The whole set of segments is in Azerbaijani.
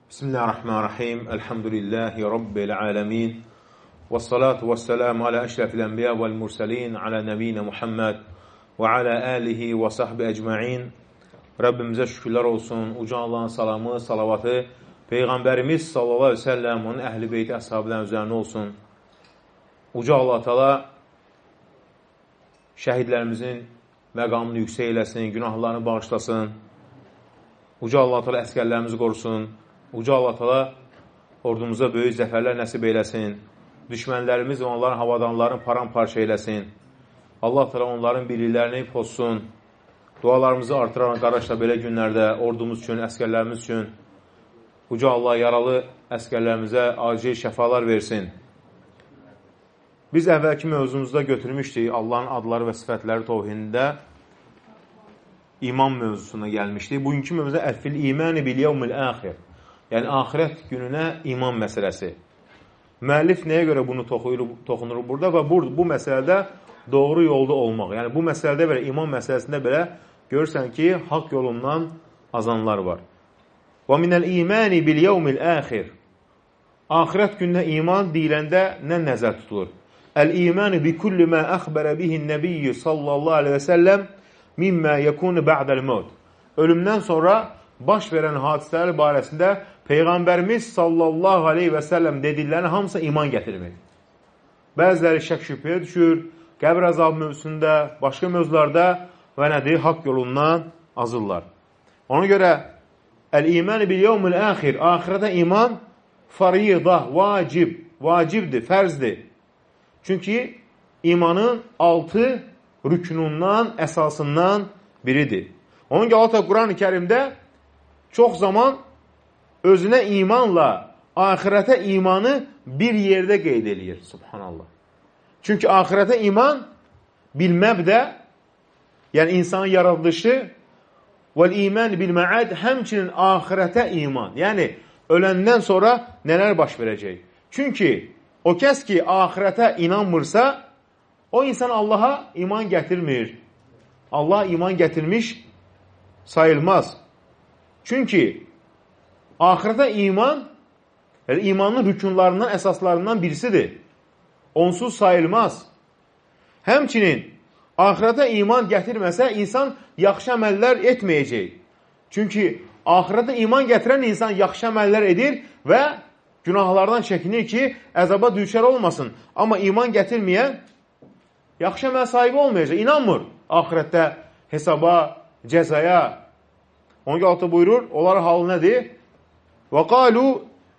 Bismillahirrahmanirrahim. Elhamdülillahi Rabbil alemin. Vessalatu vesselamu ala eşrefil enbiya vel murselin. Ala nebiyina Muhammed ve ala alihi ve sahbi ecma'in. Rabbimizə şükürlər olsun. Uca Allahın salamı, salavatı Peyğəmbərimiz sallallahu aleyhi ve sellem, onun əhl-i beyti, əshabların üzərinə olsun. Uca Allah Teala şəhidlərimizin məqamını yüksək eləsin, günahlarını bağışlasın. Uca Allah Teala əskərlərimizi qorusun. Uca Allah Teala ordumuza böyük zəfərlər nəsib eyləsin. Düşmənlərimiz və onların havadanların paramparça eyləsin. Allah Teala onların birliklərini pozsun. Dualarımızı artıran qardaşlar belə günlərdə ordumuz üçün, əskərlərimiz üçün Uca Allah yaralı əskərlərimizə acil şəfalar versin. Biz əvvəlki mövzumuzda götürmüşdük Allahın adları və sifətləri təvhidində iman mövzusuna gəlmişdik. Bugünkü mövzuda əlfil imani bil yevmil axir. Yəni, axirət gününə iman məsələsi. Müəllif nəyə görə bunu toxunur burada və bu məsələdə doğru yolda olmaq. Yəni, bu məsələdə belə, iman məsələsində belə görürsən ki, haqq yolundan azanlar var. Və minəl imani bil yevmil axir. Axirət gününə iman deyiləndə nə nəzər tutulur? Əl-imanu bi kulli mə əxbərə bihin nəbiyyə sallallahu aleyhi və səlləm mimmə yəkunu ba'dəl mövd. Ölümdən sonra baş verən hadisələr barəsində Peyğəmbərimiz sallallahu aleyhi və səlləm dediklərini hamısı iman gətirmir. Bəziləri şək şübhəyə düşür, qəbr əzabı mövzusunda, başqa mövzularda və nədir? Haqq yolundan azırlar. Ona görə əl-iman bil yevmil axir, axirətə iman faridah, vacibdir, fərzdir. Çünki imanın 6 rüknundan, əsasından biridir. Onun ki, Allah Quran-ı Kərimdə çox zaman özünə imanla axirətə imanı bir yerdə qeyd edir. Subhanallah. Çünki axirətə iman bilməbdə, yəni insanın yaradılışı vəl-iman bil-mə'ad, həmçinin axirətə iman. Yəni, öləndən sonra nələr baş verəcək? Çünki o kəs ki, axirətə inanmırsa, o insan Allaha iman gətirmir. Allah iman gətirmiş sayılmaz. Çünki axirətə iman, imanın rükunlarından, əsaslarından birisidir. Onsuz sayılmaz. Həmçinin axirətə iman gətirməsə, insan yaxşı əməllər etməyəcək. Çünki axirətə iman gətirən insan yaxşı əməllər edir və günahlardan çəkinir ki, əzaba düşər olmasın. Amma iman gətirməyən yaxşı əməl sahibi olmayacaq. İnanmır axirətdə hesaba, cəzaya. Onun ki, altı buyurur, onların halı nədir? وَقَالُوا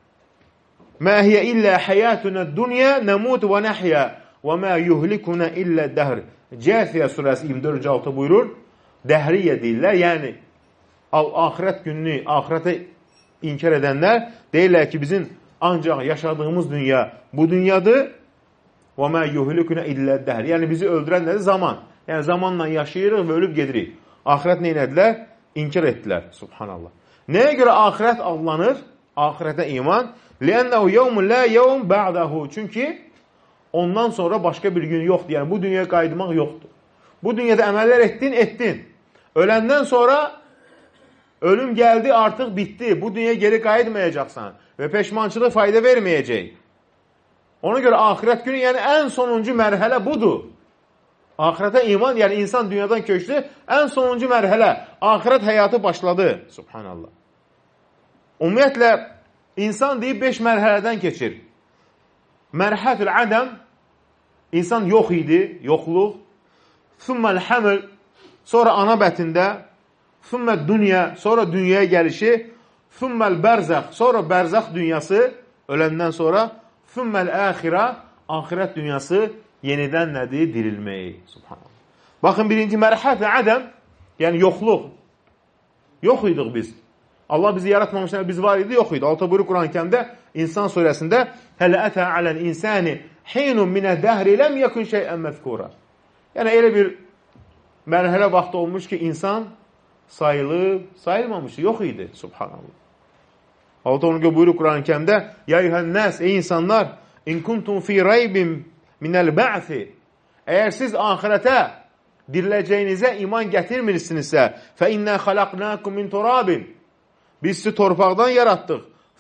مَا هِيَ إِلَّا حَيَاتُنَا الدُّنْيَا نَمُوتُ وَنَحْيَا وَمَا يُهْلِكُنَا إِلَّا الدَّهْرِ Cəfiyə surəsi 24-6 buyurur, dəhriyyə deyirlər, yəni axirət gününü, axirətə inkar edənlər deyirlər ki, bizim ancaq yaşadığımız dünya bu dünyadır. وَمَا يُهْلِكُنَا إِلَّا الدَّهْرِ Yəni bizi öldürən nədir? Zaman. Yəni zamanla yaşayırıq və ölüb gedirik. Axirət nə edilər? İnkar etdilər. Subhanallah. Nəyə görə axirət adlanır? Axirətə iman. لِأَنَّهُ يَوْمُ لَا يَوْمُ بَعْدَهُ Çünki ondan sonra başqa bir gün yoxdur. Yəni bu dünyaya qayıtmaq yoxdur. Bu dünyada əməllər etdin. Öləndən sonra ölüm gəldi, artıq bitdi. Bu dünyaya geri qayıtmayacaqsan və peşmançılıq fayda verməyəcək. Ona görə axirət günü, yəni ən sonuncu mərhələ budur. Axirətə iman, yəni insan dünyadan köçdü, ən sonuncu mərhələ, axirət həyatı başladı. Subhanallah. Ümumiyyətlə, insan deyib 5 mərhələdən keçir. Mərhətül ədəm, insan yox idi, yoxluq. Thumməl həml, sonra ana bətində. Thumməl dünya, sonra dünyaya gəlişi. Thumməl bərzəx, sonra bərzəx dünyası, öləndən sonra. Thumməl əxirə, axirət dünyası yenidən nədir? Dirilməyi. Subhanallah. Baxın, birinci mərhətül ədəm, yəni yoxluq. Yox idik biz. Allah bizi yaratmamışlar, biz var idi, yox idi. Altı buyurur Quran-ı Kərimdə, İnsan surəsində Hələ ətə aləl insani hinun minə dəhri ləm yəkun şeyən məzkura. Yəni, elə bir mərhələ vaxtı olmuş ki, insan sayılıb, sayılmamışdı, yox idi. Subhanallah. Altı onu buyurur Quran-ı Kərimdə, Ya eyyuhən-nəs, ey insanlar, in kuntum fi raybin minəl bə'fi. Əgər siz axirətə diriləcəyinizə iman gətirmirsinizsə, fə innə xalaqnakum min turabin. Biz sizi torpaqdan yaratdıq.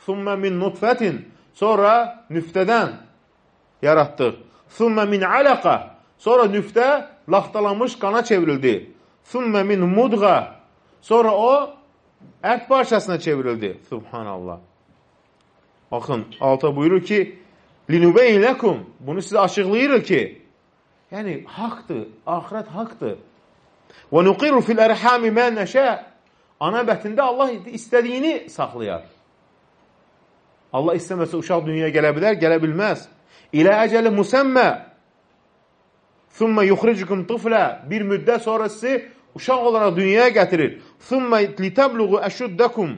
Thumma min nutfətin, sonra nüftədən yaratdıq. Thumma min alaqa, sonra nüftə laxtalanmış qana çevrildi. Thumma min mudğa, sonra o ət parçasına çevrildi. Subhanallah. Baxın, alta buyurur ki, linubeyn lekum, bunu sizə açıqlayır ki, yəni haqdır, axirət haqdır. Və nuqiru fil ərhami mə nəşə, ana bətində Allah istədiyini saxlayar. Allah istəməsə uşaq dünyaya gələ bilər, gələ bilməz. İlə əcəli musəmmə, thumma yuxricukum tıflə, bir müddət sonra sizi uşaq olaraq dünyaya gətirir. Thumma litəbluğu əşuddakum,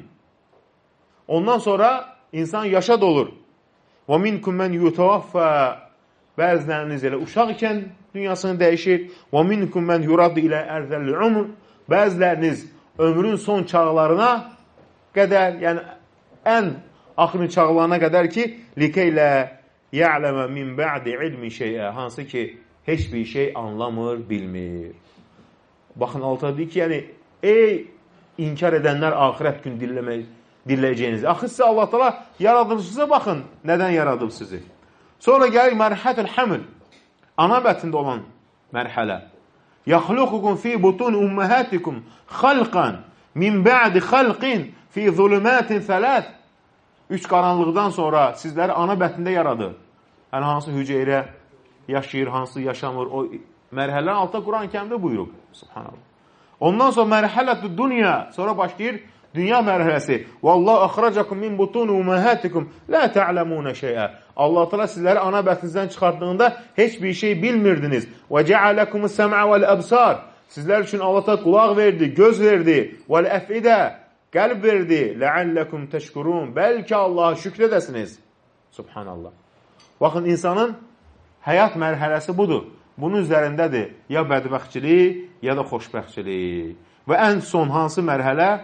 ondan sonra insan yaşad olur. Və minkum mən yutavaffə, bəziləriniz elə uşaq ikən dünyasını dəyişir. Və minkum mən yuraddu ilə ərzəlli umr, bəziləriniz ömrün son çağlarına qədər, yəni ən axırın çağlarına qədər ki, likeylə ya'ləmə min ba'di ilmi şeyə, hansı ki, heç bir şey anlamır, bilmir. Baxın, altta deyir ki, yəni, ey inkar edənlər axirət gün dinləyəcəyiniz. Axı sizə Allah Teala yaradılışınıza baxın, nədən yaradıb sizi. Sonra gəlir mərhətül həml, ana bətində olan mərhələ. Yaxluqukum fi butun ummahatikum xalqan min ba'di xalqin fi zulumatin thalath. 3 qaranlıqdan sonra sizləri ana bətində yaradır. Yəni, hansı hüceyrə yaşayır, hansı yaşamır, o mərhələnin altında Quran-ı Kərimdə buyurub. Subhanallah. Ondan sonra mərhələtü dünya, sonra başlayır dünya mərhələsi. Vallahu axracakum min butun ummahatikum la ta'lamun şey'a. Allah Teala sizləri ana bətinizdən çıxardığında heç bir şey bilmirdiniz. Və ca'alakumus sam'a vel absar. Sizlər üçün Allah Teala qulaq verdi, göz verdi. Vel əfidə, qəlb verdi. La'allakum təşkurun. Bəlkə Allaha şükr edəsiniz. Subhanallah. Baxın, insanın həyat mərhələsi budur. Bunun üzərindədir ya bədbəxtçilik, ya da xoşbəxtçilik. Və ən son hansı mərhələ?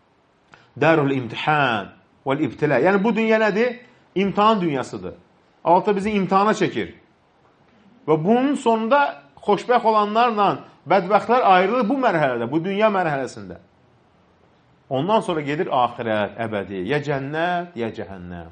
Darul imtihan vel ibtila. Yəni, bu dünya nədir? İmtihan dünyasıdır. Allah bizi imtihana çəkir. Və bunun sonunda xoşbəxt olanlarla bədbəxtlər ayrılır bu mərhələdə, bu dünya mərhələsində. Ondan sonra gedir axirət, əbədi. Ya cənnət, ya cəhənnəm.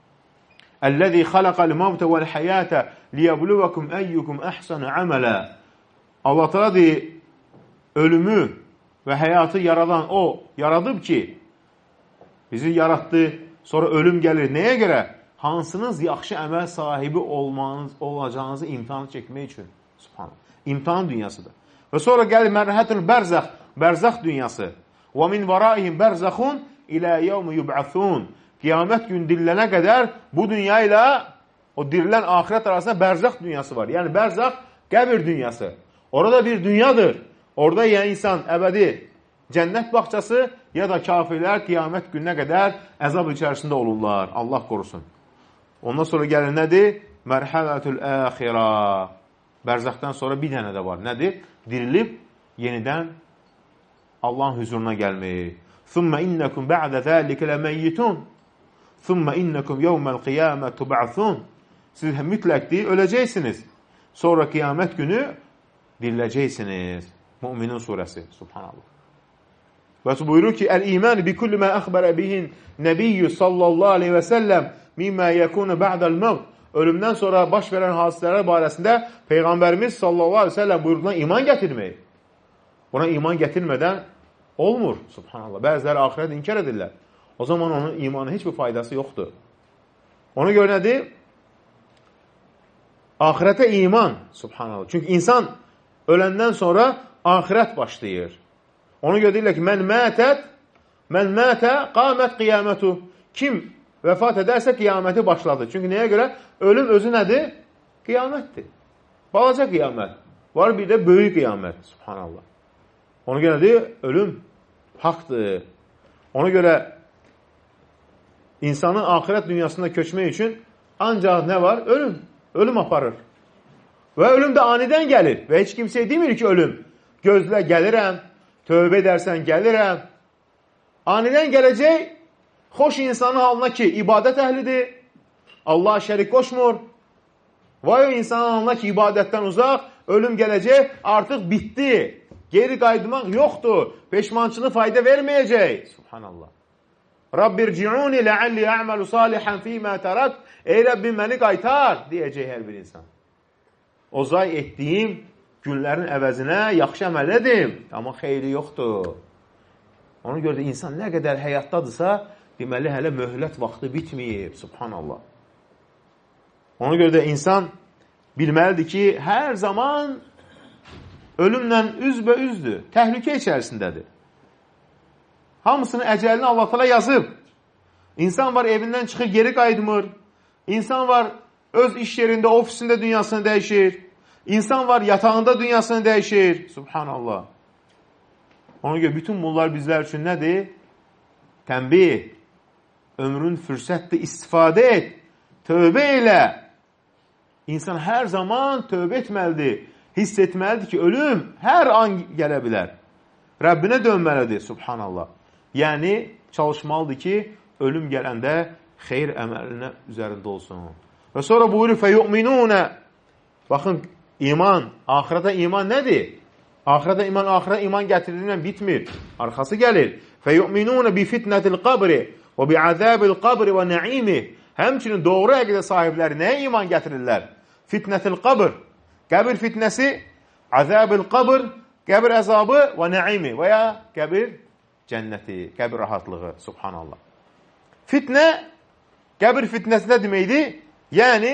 Əl-ləzi xalaqal mavtə vəl-həyətə liyəbluvakum əyyukum əhsanu əmələ. Allah Teala deyir, ölümü və həyatı yaradan o yaradıb ki, bizi yaratdı, sonra ölüm gəlir. Nəyə görə? Hansınız yaxşı əməl sahibi olacağınızı imtihan çəkmək üçün. Subhanallah. İmtihan dünyasıdır. Və sonra gəlir mərhətül bərzəx, bərzəx dünyası. Və min varaihim bərzəxun ilə yevmi yub'athun. Qiyamət gün dirilənə qədər bu dünya ilə o dirilən axirət arasında bərzəx dünyası var. Yəni bərzəx qəbir dünyası. Orada bir dünyadır. Orada yəni insan əbədi cənnət bağçası ya da kafirlər qiyamət gününə qədər əzab içərisində olurlar. Allah qorusun. Ondan sonra gəlir nədir? Mərhələtül əxirə. Bərzəxdən sonra bir dənə də var. Nədir? Dirilib yenidən Allahın huzuruna gəlmək. Thumma innakum ba'da zalika lamayitun. Thumma innakum yawmal qiyamah tub'athun. Siz mütləqdir, öləcəksiniz. Sonra qiyamət günü diriləcəksiniz. Müminin surəsi. Subhanallah. Və buyurur ki, əl-iman bi kulli ma əxbərə bihin nəbiyyü sallallahu aleyhi və səlləm mimma yekunu ba'dal mevt. Ölümdən sonra baş verən hadisələr barəsində Peyğəmbərimiz sallallahu aleyhi və səlləm buyurduğuna iman gətirmək. Buna iman gətirmədən olmur. Subhanallah. Bəziləri axirət inkar edirlər. O zaman onun imanı heç bir faydası yoxdur. Ona görə nədir? Axirətə iman. Subhanallah. Çünki insan öləndən sonra axirət başlayır. Ona görə deyirlər ki, mən mətə qamət qiyamətu. Kim vəfat edərsə qiyaməti başladı. Çünki nəyə görə? Ölüm özü nədir? Qiyamətdir. Balaca qiyamət. Var bir də böyük qiyamət. Subhanallah. Ona görə deyir, ölüm haqdır. Ona görə insanın axirət dünyasında köçmək üçün ancaq nə var? Ölüm. Ölüm aparır. Və ölüm də anidən gəlir. Və heç kimsəyə demir ki, ölüm. Gözlə, gəlirəm. Tövbə edərsən, gəlirəm. Anidən gələcək, xoş insanın halına ki, ibadət əhlidir. Allaha şərik qoşmur. Vay o insanın halına ki, ibadətdən uzaq, ölüm gələcək, artıq bitdi. Geri qayıtmaq yoxdur. Peşmançılıq fayda verməyəcək. Subhanallah. Rabbirci'uni lealli a'malu salihan fîmâ terakt. Ey Rəbbim, məni qaytar, deyəcək hər bir insan. O zay etdiyim günlərin əvəzinə yaxşı əməl edim, amma xeyri yoxdur. Ona görə də insan nə qədər həyatdadırsa, deməli hələ möhlət vaxtı bitməyib. Subhanallah. Ona görə də insan bilməlidir ki, hər zaman ölümlə üzbəüzdür, təhlükə içərisindədir. Hamısının əcəlini Allah təala yazıb. İnsan var evindən çıxır, geri qayıtmır. İnsan var öz iş yerində, ofisində dünyasını dəyişir. İnsan var yatağında dünyasını dəyişir. Subhanallah. Ona görə bütün bunlar bizlər üçün nədir? Tənbih. Ömrün fürsətdir, istifadə et. Tövbə elə. İnsan hər zaman tövbə etməlidir. Hiss etməlidir ki, ölüm hər an gələ bilər. Rəbbinə dönməlidir. Subhanallah. Yəni, çalışmalıdır ki, ölüm gələndə xeyr əməlinə üzərində olsun. Və sonra buyurur, fəyu'minunə. Baxın, iman, axirata iman nədir? Axirata iman gətirilmən bitmir. Arxası gəlir. Fəyu'minunə bi fitnətil qabri və bi əzəbil qabri və nə'imi. Həmçinin doğru əqidə sahibləri nəyə iman gətirirlər? Fitnətil qabr, qəbir fitnəsi, əzəbil qabr, qəbir əzabı və nə'imi və ya qəbir cənnəti, qəbir rahatlığı. Subhanallah. Fitnə, qəbir fitnəsi nə deməkdir? Yəni,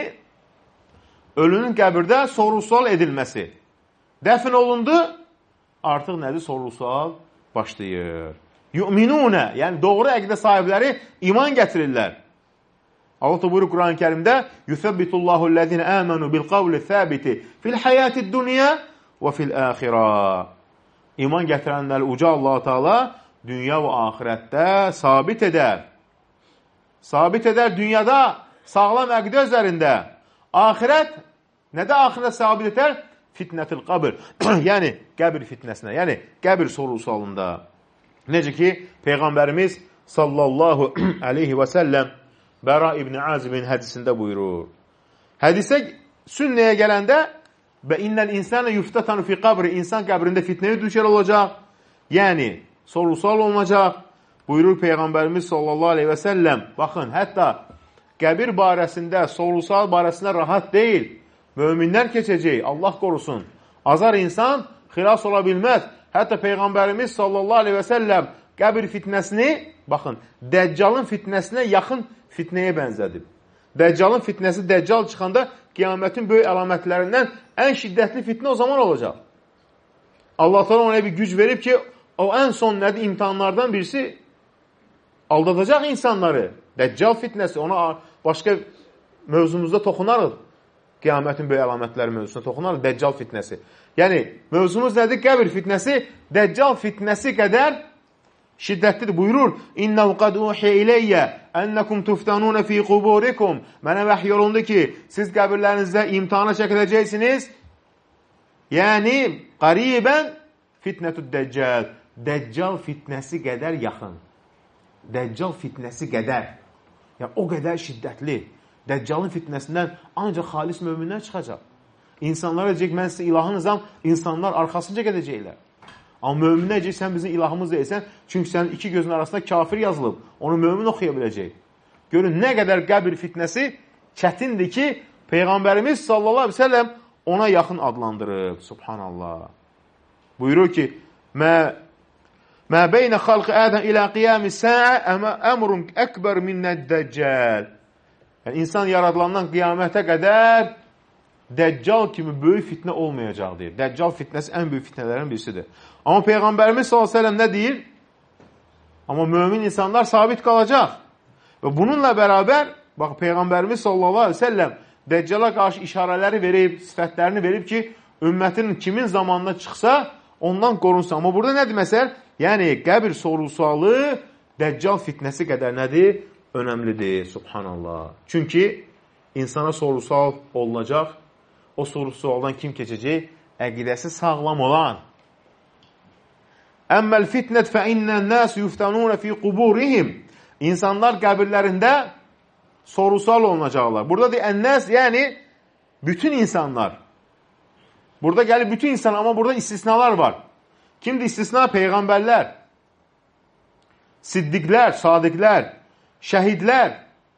ölünün qəbirdə soru-sual edilməsi. Dəfn olundu, artıq nədir? Soru-sual başlayır. Yu'minunə, yəni doğru əqidə sahibləri iman gətirirlər. Allah da buyurur Quran-ı Kərimdə Yuthabbitullahu allazina amanu bil qawli thabiti fil hayatid dunya və fil axirə. İman gətirənləri uca Allah Teala dünya və axirətdə sabit edər. Sabit edər dünyada sağlam əqidə üzərində. Axirət, nədə axirət sabit edər? Fitnətil qabr. Yəni, qəbir fitnəsinə, yəni qəbir soru-sualında. Necə ki, Peyğəmbərimiz sallallahu aleyhi və səlləm Bəra İbn Azibin hədisində buyurur. Hədisə sünnəyə gələndə və innəl insana yuftətanu fi qabri, insan qəbrində fitnəyə düşər olacaq. Yəni, soru-sual olunacaq. Buyurur Peyğəmbərimiz sallallahu aleyhi və səlləm, baxın, hətta qəbir barəsində, soru-sual barəsində rahat deyil. Möminlər keçəcək, Allah qorusun. Azar insan xilas ola bilməz. Hətta Peyğəmbərimiz sallallahu aleyhi və səlləm qəbir fitnəsini, baxın, Dəccalın fitnəsinə yaxın fitnəyə bənzədib. Dəccalın fitnəsi, Dəccal çıxanda qiyamətin böyük əlamətlərindən ən şiddətli fitnə o zaman olacaq. Allah təala ona bir güc verib ki, o ən son nədir? İmtihanlardan birisi aldadacaq insanları. Dəccal fitnəsi, ona başqa mövzumuzda toxunarıq. Qiyamətin böyük əlamətləri mövzusuna toxunarıq. Dəccal fitnəsi. Yəni, mövzumuz nədir? Qəbir fitnəsi, Dəccal fitnəsi qədər şiddətlidir. Buyurur, İnnəhu qad uhiyə iləyyə ənəkum tuftanuna fi quburikum. Mənə vəhiy olundu ki, siz qəbirlərinizdə imtihana çəkiləcəksiniz. Yəni, qaribən fitnətü Dəccal. Dəccal fitnəsi qədər yaxın. Dəccal fitnəsi qədər. Yəni, o qədər şiddətli. Dəccalın fitnəsindən ancaq xalis möminlər çıxacaq. İnsanlar deyəcək, mən sizin ilahınızam, insanlar arxasınca gedəcəklər. Amma möminə deyəcək, sən bizim ilahımız deyilsən, çünki sənin iki gözün arasında kafir yazılıb, onu mömin oxuya biləcək. Görün, nə qədər qəbir fitnəsi çətindir ki, Peyğəmbərimiz sallallahu aleyhi ve sellem ona yaxın adlandırıb. Subhanallah. Buyurur ki, Mə beynə xalqı Ədəm ilə qiyami səə əmrun əkbər minnəd Dəccal. Yəni, insan yaradılandan qiyamətə qədər Dəccal kimi böyük fitnə olmayacaq deyir. Dəccal fitnəsi ən böyük fitnələrin birisidir. Amma Peyğəmbərimiz s.ə.v nə deyir? Amma mömin insanlar sabit qalacaq. Və bununla bərabər, bax, Peyğəmbərimiz s.ə.v Dəccala qarşı işarələri verib, sifətlərini verib ki, ümmətin kimin zamanına çıxsa, ondan qorunsa. Amma burada nədir məsəl? Yəni, qəbir soru-sualı Dəccal fitnəsi qədər nədir? Önəmlidir, subhanallah. Çünki insana soru-sual olunacaq. O soru-sualdan kim keçəcək? Əqidəsi sağlam olan. Əmməl fitnət fə innən nəs yuftanunə fi quburihim. İnsanlar qəbirlərində soru-sual olunacaqlar. Burada deyir, ən-nəs, yəni bütün insanlar. Burada gəlir bütün insan, amma burada istisnalar var. Kimdir istisna? Peyğəmbərlər. siddiqlər, sadiqlər, şəhidlər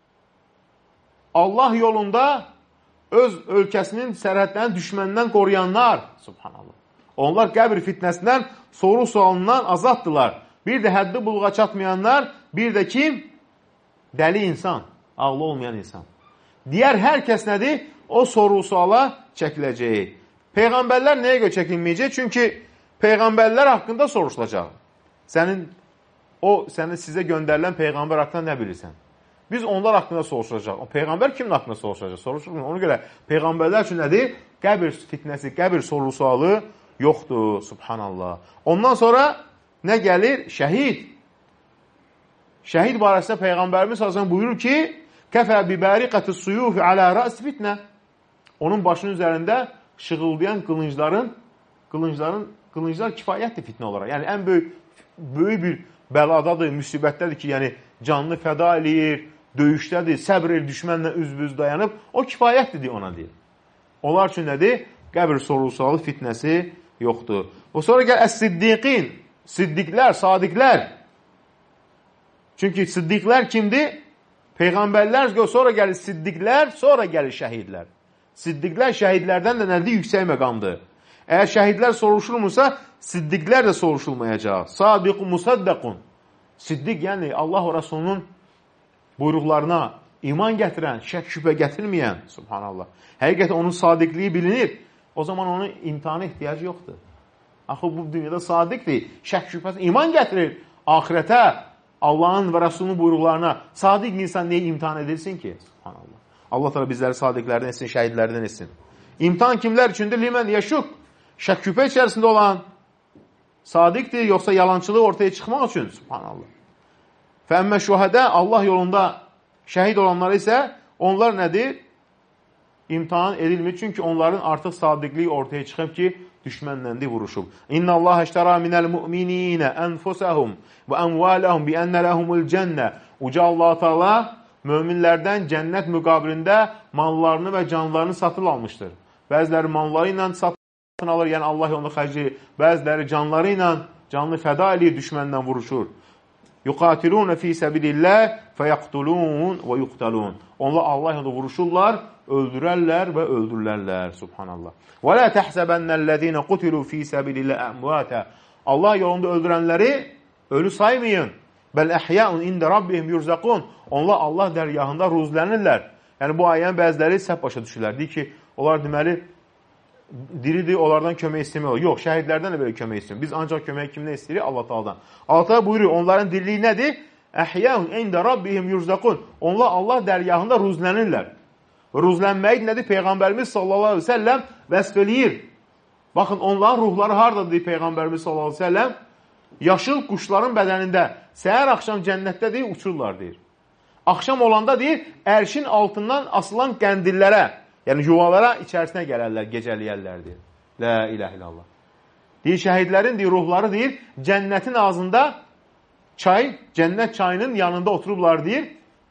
Allah yolunda öz ölkəsinin sərhədlərini düşməndən qoruyanlar, subhanallah. Onlar qəbir fitnəsindən, soru sualından azaddılar. Bir də həddi buluğa çatmayanlar, bir də kim? Dəli insan, ağlı olmayan insan. Digər hər kəs nədir? O soru suala çəkiləcək. Peyğəmbərlər nəyə görə çəkilməyəcək? Çünki Peyğəmbərlər haqqında soruşulacaq. Sənin sizə göndərilən Peyğəmbər haqqında nə bilirsən? Biz onlar haqqında soruşacaq. O Peyğəmbər kimin haqqında soruşacaq? Soruşulmur. Ona görə Peyğəmbərlər üçün nədir? Qəbir fitnəsi, qəbir soru-sualı yoxdur. Subhanallah. Ondan sonra nə gəlir? Şəhid. Şəhid barəsində Peyğəmbərimiz sallallahu buyurur ki, kəfə bibariqətis suyufi alə rəs fitnə. Onun başının üzərində şığıldayan qılınclar kifayətdir fitnə olaraq. Yəni, ən böyük bir bəladadır, müsibətdədir ki, yəni canını fəda eləyir, döyüşdədir, səbr edir, düşmənlə üz-büz dayanıb, o kifayətdir ona deyir. Onlar üçün nədir? Qəbir soru-sualı fitnəsi yoxdur. O sonra gəl əs-siddiqin, siddiqlər, sadiqlər. Çünki siddiqlər kimdir? Peyğəmbərlər, sonra gəlir siddiqlər, sonra gəlir şəhidlər. Siddiqlər şəhidlərdən də nədir? Yüksək məqamdır. Əgər şəhidlər soruşulmursa, siddiqlər də soruşulmayacaq. Sadiqun musaddaqun. Siddiq, yəni Allah və Rasulunun buyruqlarına iman gətirən, şək şübhə gətirməyən, subhanallah. Həqiqətən onun sadiqliyi bilinir. O zaman onun imtihana ehtiyacı yoxdur. Axı bu dünyada sadiqdir, şək şübhəsi iman gətirir. Ahirətə, Allahın və Rasulunun buyruqlarına sadiq insan niyə imtihan edilsin ki? Subhanallah. Allah təala bizləri sadiqlərdən etsin, şəhidlərdən etsin. İmtihan kimlər üçündür? Limən yaşuk. Şək şübhə içərisində olan sadiqdir, yoxsa yalancılığı ortaya çıxmaq üçün? Subhanallah. Fəmmə şühədə Allah yolunda şəhid olanlar isə onlar nədir? İmtihan edilmir. Çünki onların artıq sadiqliyi ortaya çıxıb ki, düşmənləndir, vuruşub. İnna Allah əştəra minəl mü'mininə ənfusəhum və ənvaləhum bi ənə ləhumul cənnə. Uca Allah-u Teala möminlərdən cənnət müqabilində mallarını və canlarını satın almışdır. Bəziləri malları ilə satın alır, yəni Allah yolunda xərcləyir. Bəziləri canları ilə canını fəda eləyir, düşməndən vuruşur. Yuqatilun fi sabilillah feyaqtulun və yuqtalun. Onlar Allah yolunda vuruşurlar, öldürərlər və öldürürlərlər. Subhanallah. Və la təhsəbənnəl-ləzīnə qutilu fi sabilillah əmvətə. Allah yolunda öldürənləri ölü saymayın. Bəl əhyəun ində rabbihim yurzaqun. Onlar Allah dərgahında ruzlənirlər. Yəni bu ayənin bəziləri səhv başa düşürlər. Deyir ki, onlar deməli diridir, onlardan kömək istemiyorlar. Yox, şəhidlərdən də belə kömək istemiyor. Biz ancaq kömək kimdən istəyirik? Allah Taala'dan. Allah Taala buyuruyor, onların diriliyi nədir? Əhyəun ində rabbihim yurzaqun. Onlar Allah dərgahında ruzlənirlər. Ruzlənmək nədir? Peyğəmbərimiz sallallahu aleyhi ve sellem vəsf eləyir. Baxın, onların ruhları haradadır deyir Peyğəmbərimiz sallallahu aleyhi ve sellem? Yaşıl quşların bədənində, səhər axşam cənnətdə deyir, uçurlar deyir. Axşam olanda deyir, ərşin altından asılan qəndillərə, yəni yuvalara içərisinə gələrlər, gecəliyərlər deyir. La ilahe illallah. Deyir, şəhidlərin deyir, ruhları deyir, cənnətin ağzında çay, cənnət çayının yanında oturublar deyir,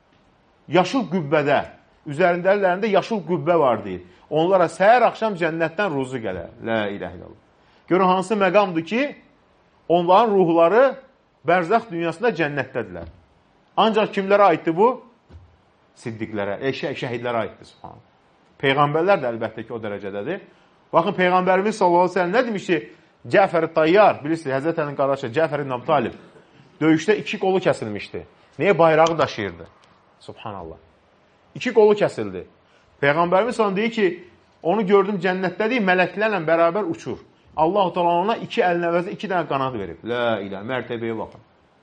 yaşıl qübbədə, üzərindələrində yaşıl qübbə var deyir. Onlara səhər axşam cənnətdən ruzu gələr. La ilahe illallah. Görün, hansı məqamdır ki, onların ruhları bərzəx dünyasında cənnətdədirlər. Ancaq kimlərə aiddir bu? Siddiqlərə, şəhidlərə aiddir. Subhanallah. Peyğəmbərlər də əlbəttə ki, o dərəcədədir. Baxın, Peyğəmbərimiz sallallahu aleyhi ve sellem nə demişdi? Cəfər-i Tayyar, bilirsiniz, Həzrət Əlinin qardaşı Cəfər ibn Əbi Talib döyüşdə 2 qolu kəsilmişdi. Niyə? Bayrağı daşıyırdı. Subhanallah. 2 qolu kəsildi. Peyğəmbərimiz sonra deyir ki, onu gördüm cənnətdədir, mələklərlə bərabər uçur. Allah-u Teala ona 2 əlin əvəzində 2 dənə qanad verib. La ilah, mərtəbəyə baxın.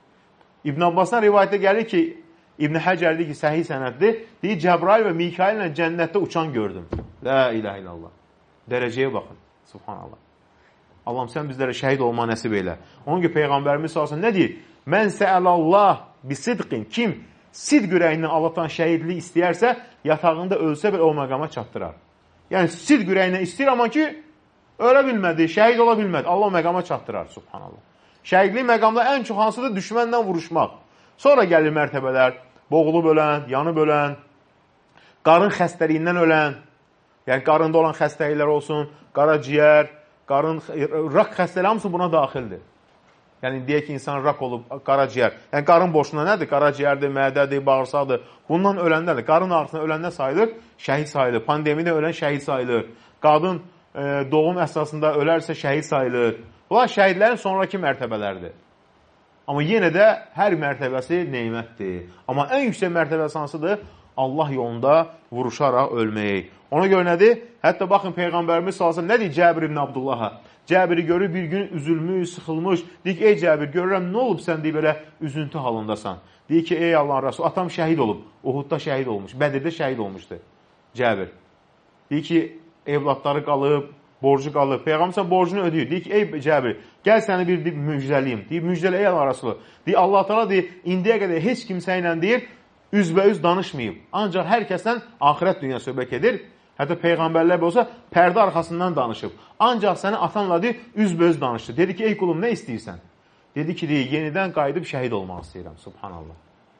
İbn Abbasdan rivayətdə gəlir ki, İbn Həcər deyir ki, səhih sənəddir. Deyir, Cəbrail və Mikail ilə cənnətdə uçan gördüm. La ilah illallah. Dərəcəyə baxın. Subhanallah. Allahım, sən bizlərə şəhid olma nəsib elə. Onun ki, Peyğəmbərimiz sallallahu nə deyir? Mən səəlallah bisidqin. Kim sidq ürəyindən Allahdan şəhidlik istəyərsə, yatağında ölsə belə o məqama çatdırar. Yəni, sidq ürəyindən istəyir, amma ki, ölə bilmədi, şəhid ola bilmədi. Allah məqama çatdırar, subhanallah. Şəhidlik məqamda ən çox hansıdır? Düşmənlə vuruşmaq. Sonra gəlir mərtəbələr, boğulub ölən, yanıb ölən, qarın xəstəliyindən ölən, yəni qarında olan xəstəliklər olsun, qaraciyər, qarın, rak xəstəliyi hamısı buna daxildir. Yəni, deyək ki, insan rak olub, qaraciyər. Yəni, qarın boşluğuna nədir? Qaraciyərdir, mədədir, bağırsaqdır. Bundan öləndədir. Qarın ağrısına öləndə sayılır, şəhid sayılır. Pandemiyada ölən şəhid sayılır. Qadın doğum əsasında ölərsə şəhid sayılır. Bunlar şəhidlərin sonraki mərtəbələrdir. Amma yenə də hər mərtəbəsi neymətdir. Amma ən yüksək mərtəbəsi hansıdır? Allah yolunda vuruşaraq ölmək. Ona görə nədir? Hətta baxın, Peyğəmbərimiz sallallahu əleyhi və səlləm nə deyir Cəbir ibn Abdullaha? Cəbiri görür, bir gün üzülmüş, sıxılmış. Deyir ki, ey Cəbir, görürəm, nə olub sən deyir, belə üzüntü halındasan. Deyir ki, ey Allahın Rəsulü, atam şəhid olub. Uhudda şəhid olmuş, Bədirdə şəhid olmuşdu Cəbir. Deyir ki, evlatları qalıb, borcu qalıb. Peyğəmbər borcunu ödəyir. Deyir ki, ey Cəbir, gəl səni bir müjdəliyim. Deyir, müjdələ, ey Allahın Rəsulü. Deyir, Allah Teala deyir, indiyə qədər heç kimsə ilə deyir, üzbəüz danışmayıb. Ancaq hər kəsdən axirət dünya söhbət edir. Hətta Peyğəmbərlər olsa, pərdə arxasından danışıb. Ancaq səni atanla deyir, üzbəüz danışdı. Dedi ki, ey qulum, nə istəyirsən? Dedi ki, deyir, yenidən qayıdıb şəhid olmaq istəyirəm. Subhanallah.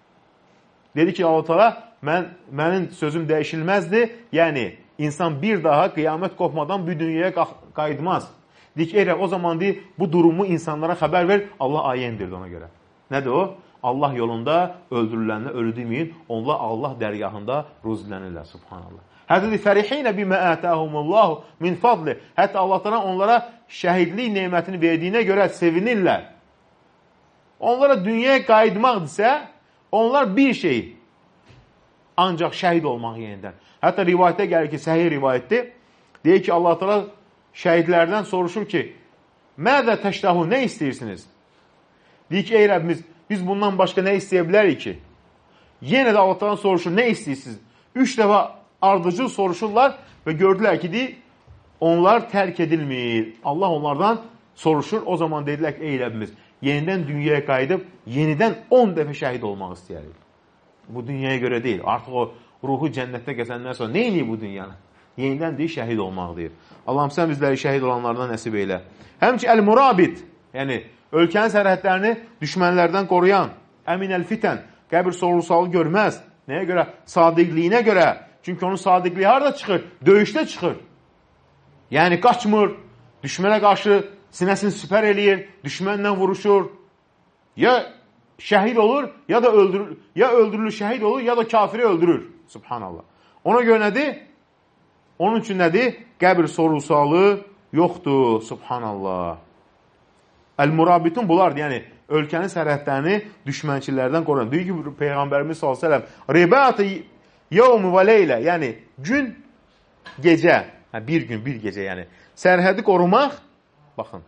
Dedi ki, Allah Teala, mənim sözüm dəyişilməzdir. Yəni, insan bir daha qiyamət qopmadan bu dünyaya qayıtmaz. Deyir ki, ey Rəbb, o zaman deyir, bu durumu insanlara xəbər ver. Allah ayə indirdi ona görə. Nədir o? Allah yolunda öldürülənlə ölü deməyin, onlar Allah dərgahında ruzilənirlər. Subhanallah. Hətta deyir, fərihinə bimə ətəhumullahu min fadli. Hətta Allah Teala onlara şəhidlik nemətini verdiyinə görə sevinirlər. Onlara dünyaya qayıtmaqdırsə, onlar bir şey, ancaq şəhid olmaq yenidən. Hətta rivayətdə gəlir ki, səhih rivayətdir. Deyir ki, Allah Teala şəhidlərdən soruşur ki, mədə təştahu, nə istəyirsiniz? Deyir ki, ey Rəbbimiz, biz bundan başqa nə istəyə bilərik ki? Yenə də Allah Teala soruşur, nə istəyirsiniz? 3 dəfə ardıcıl soruşurlar və gördülər ki, deyir, onlar tərk edilmir. Allah onlardan soruşur. O zaman dedilər ki, ey Rəbbimiz, yenidən dünyaya qayıdıb, yenidən 10 dəfə şəhid olmaq istəyirik. Bu dünyaya görə deyil. Artıq o ruhu cənnətdə gəzəndən sonra nə eləyir bu dünyanı? Yenidən deyir, şəhid olmaq deyir. Allahım, sən bizləri şəhid olanlardan nəsib eylə. Həmçi əl-murabit, yəni ölkənin sərhədlərini düşmənlərdən qoruyan, əmin-əl-fitən, qəbir sorğu-sualı görməz. Nəyə görə? Sadiqliyinə görə. Çünki onun sadiqliyi harada çıxır? Döyüşdə çıxır. Yəni, qaçmır, düşmənə qarşı sinəsini süpər eləyir, düşmənlə vuruşur. Ya şəhid olur, ya da öldürülür. Ya öldürülür, şəhid olur, ya da kafiri öldürür. Subhanallah. Ona görə nədir? Onun üçün nədir? Qəbir sorğu-sualı yoxdur. Subhanallah. Əl-murabitun bulardır. Yəni, ölkənin sərhədlərini düşmənçilərdən qoruyan. Deyir ki, Peyğəmbərimiz s.ə.v. Ribatı yevmu və leylə, yəni gün, gecə, bir gün, bir gecə, yəni sərhədi qorumaq, baxın,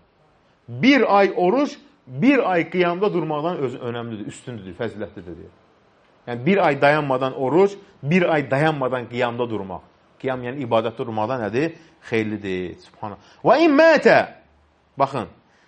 bir ay oruç, bir ay qiyamda durmaqdan önəmlidir, üstündür, fəzilətlidir, deyir. Yəni, bir ay dayanmadan oruç, bir ay dayanmadan qiyamda durmaq. Qiyam, yəni ibadətdə durmaqdan nədir? Xeylidir, subhanallah. Və immətə, baxın,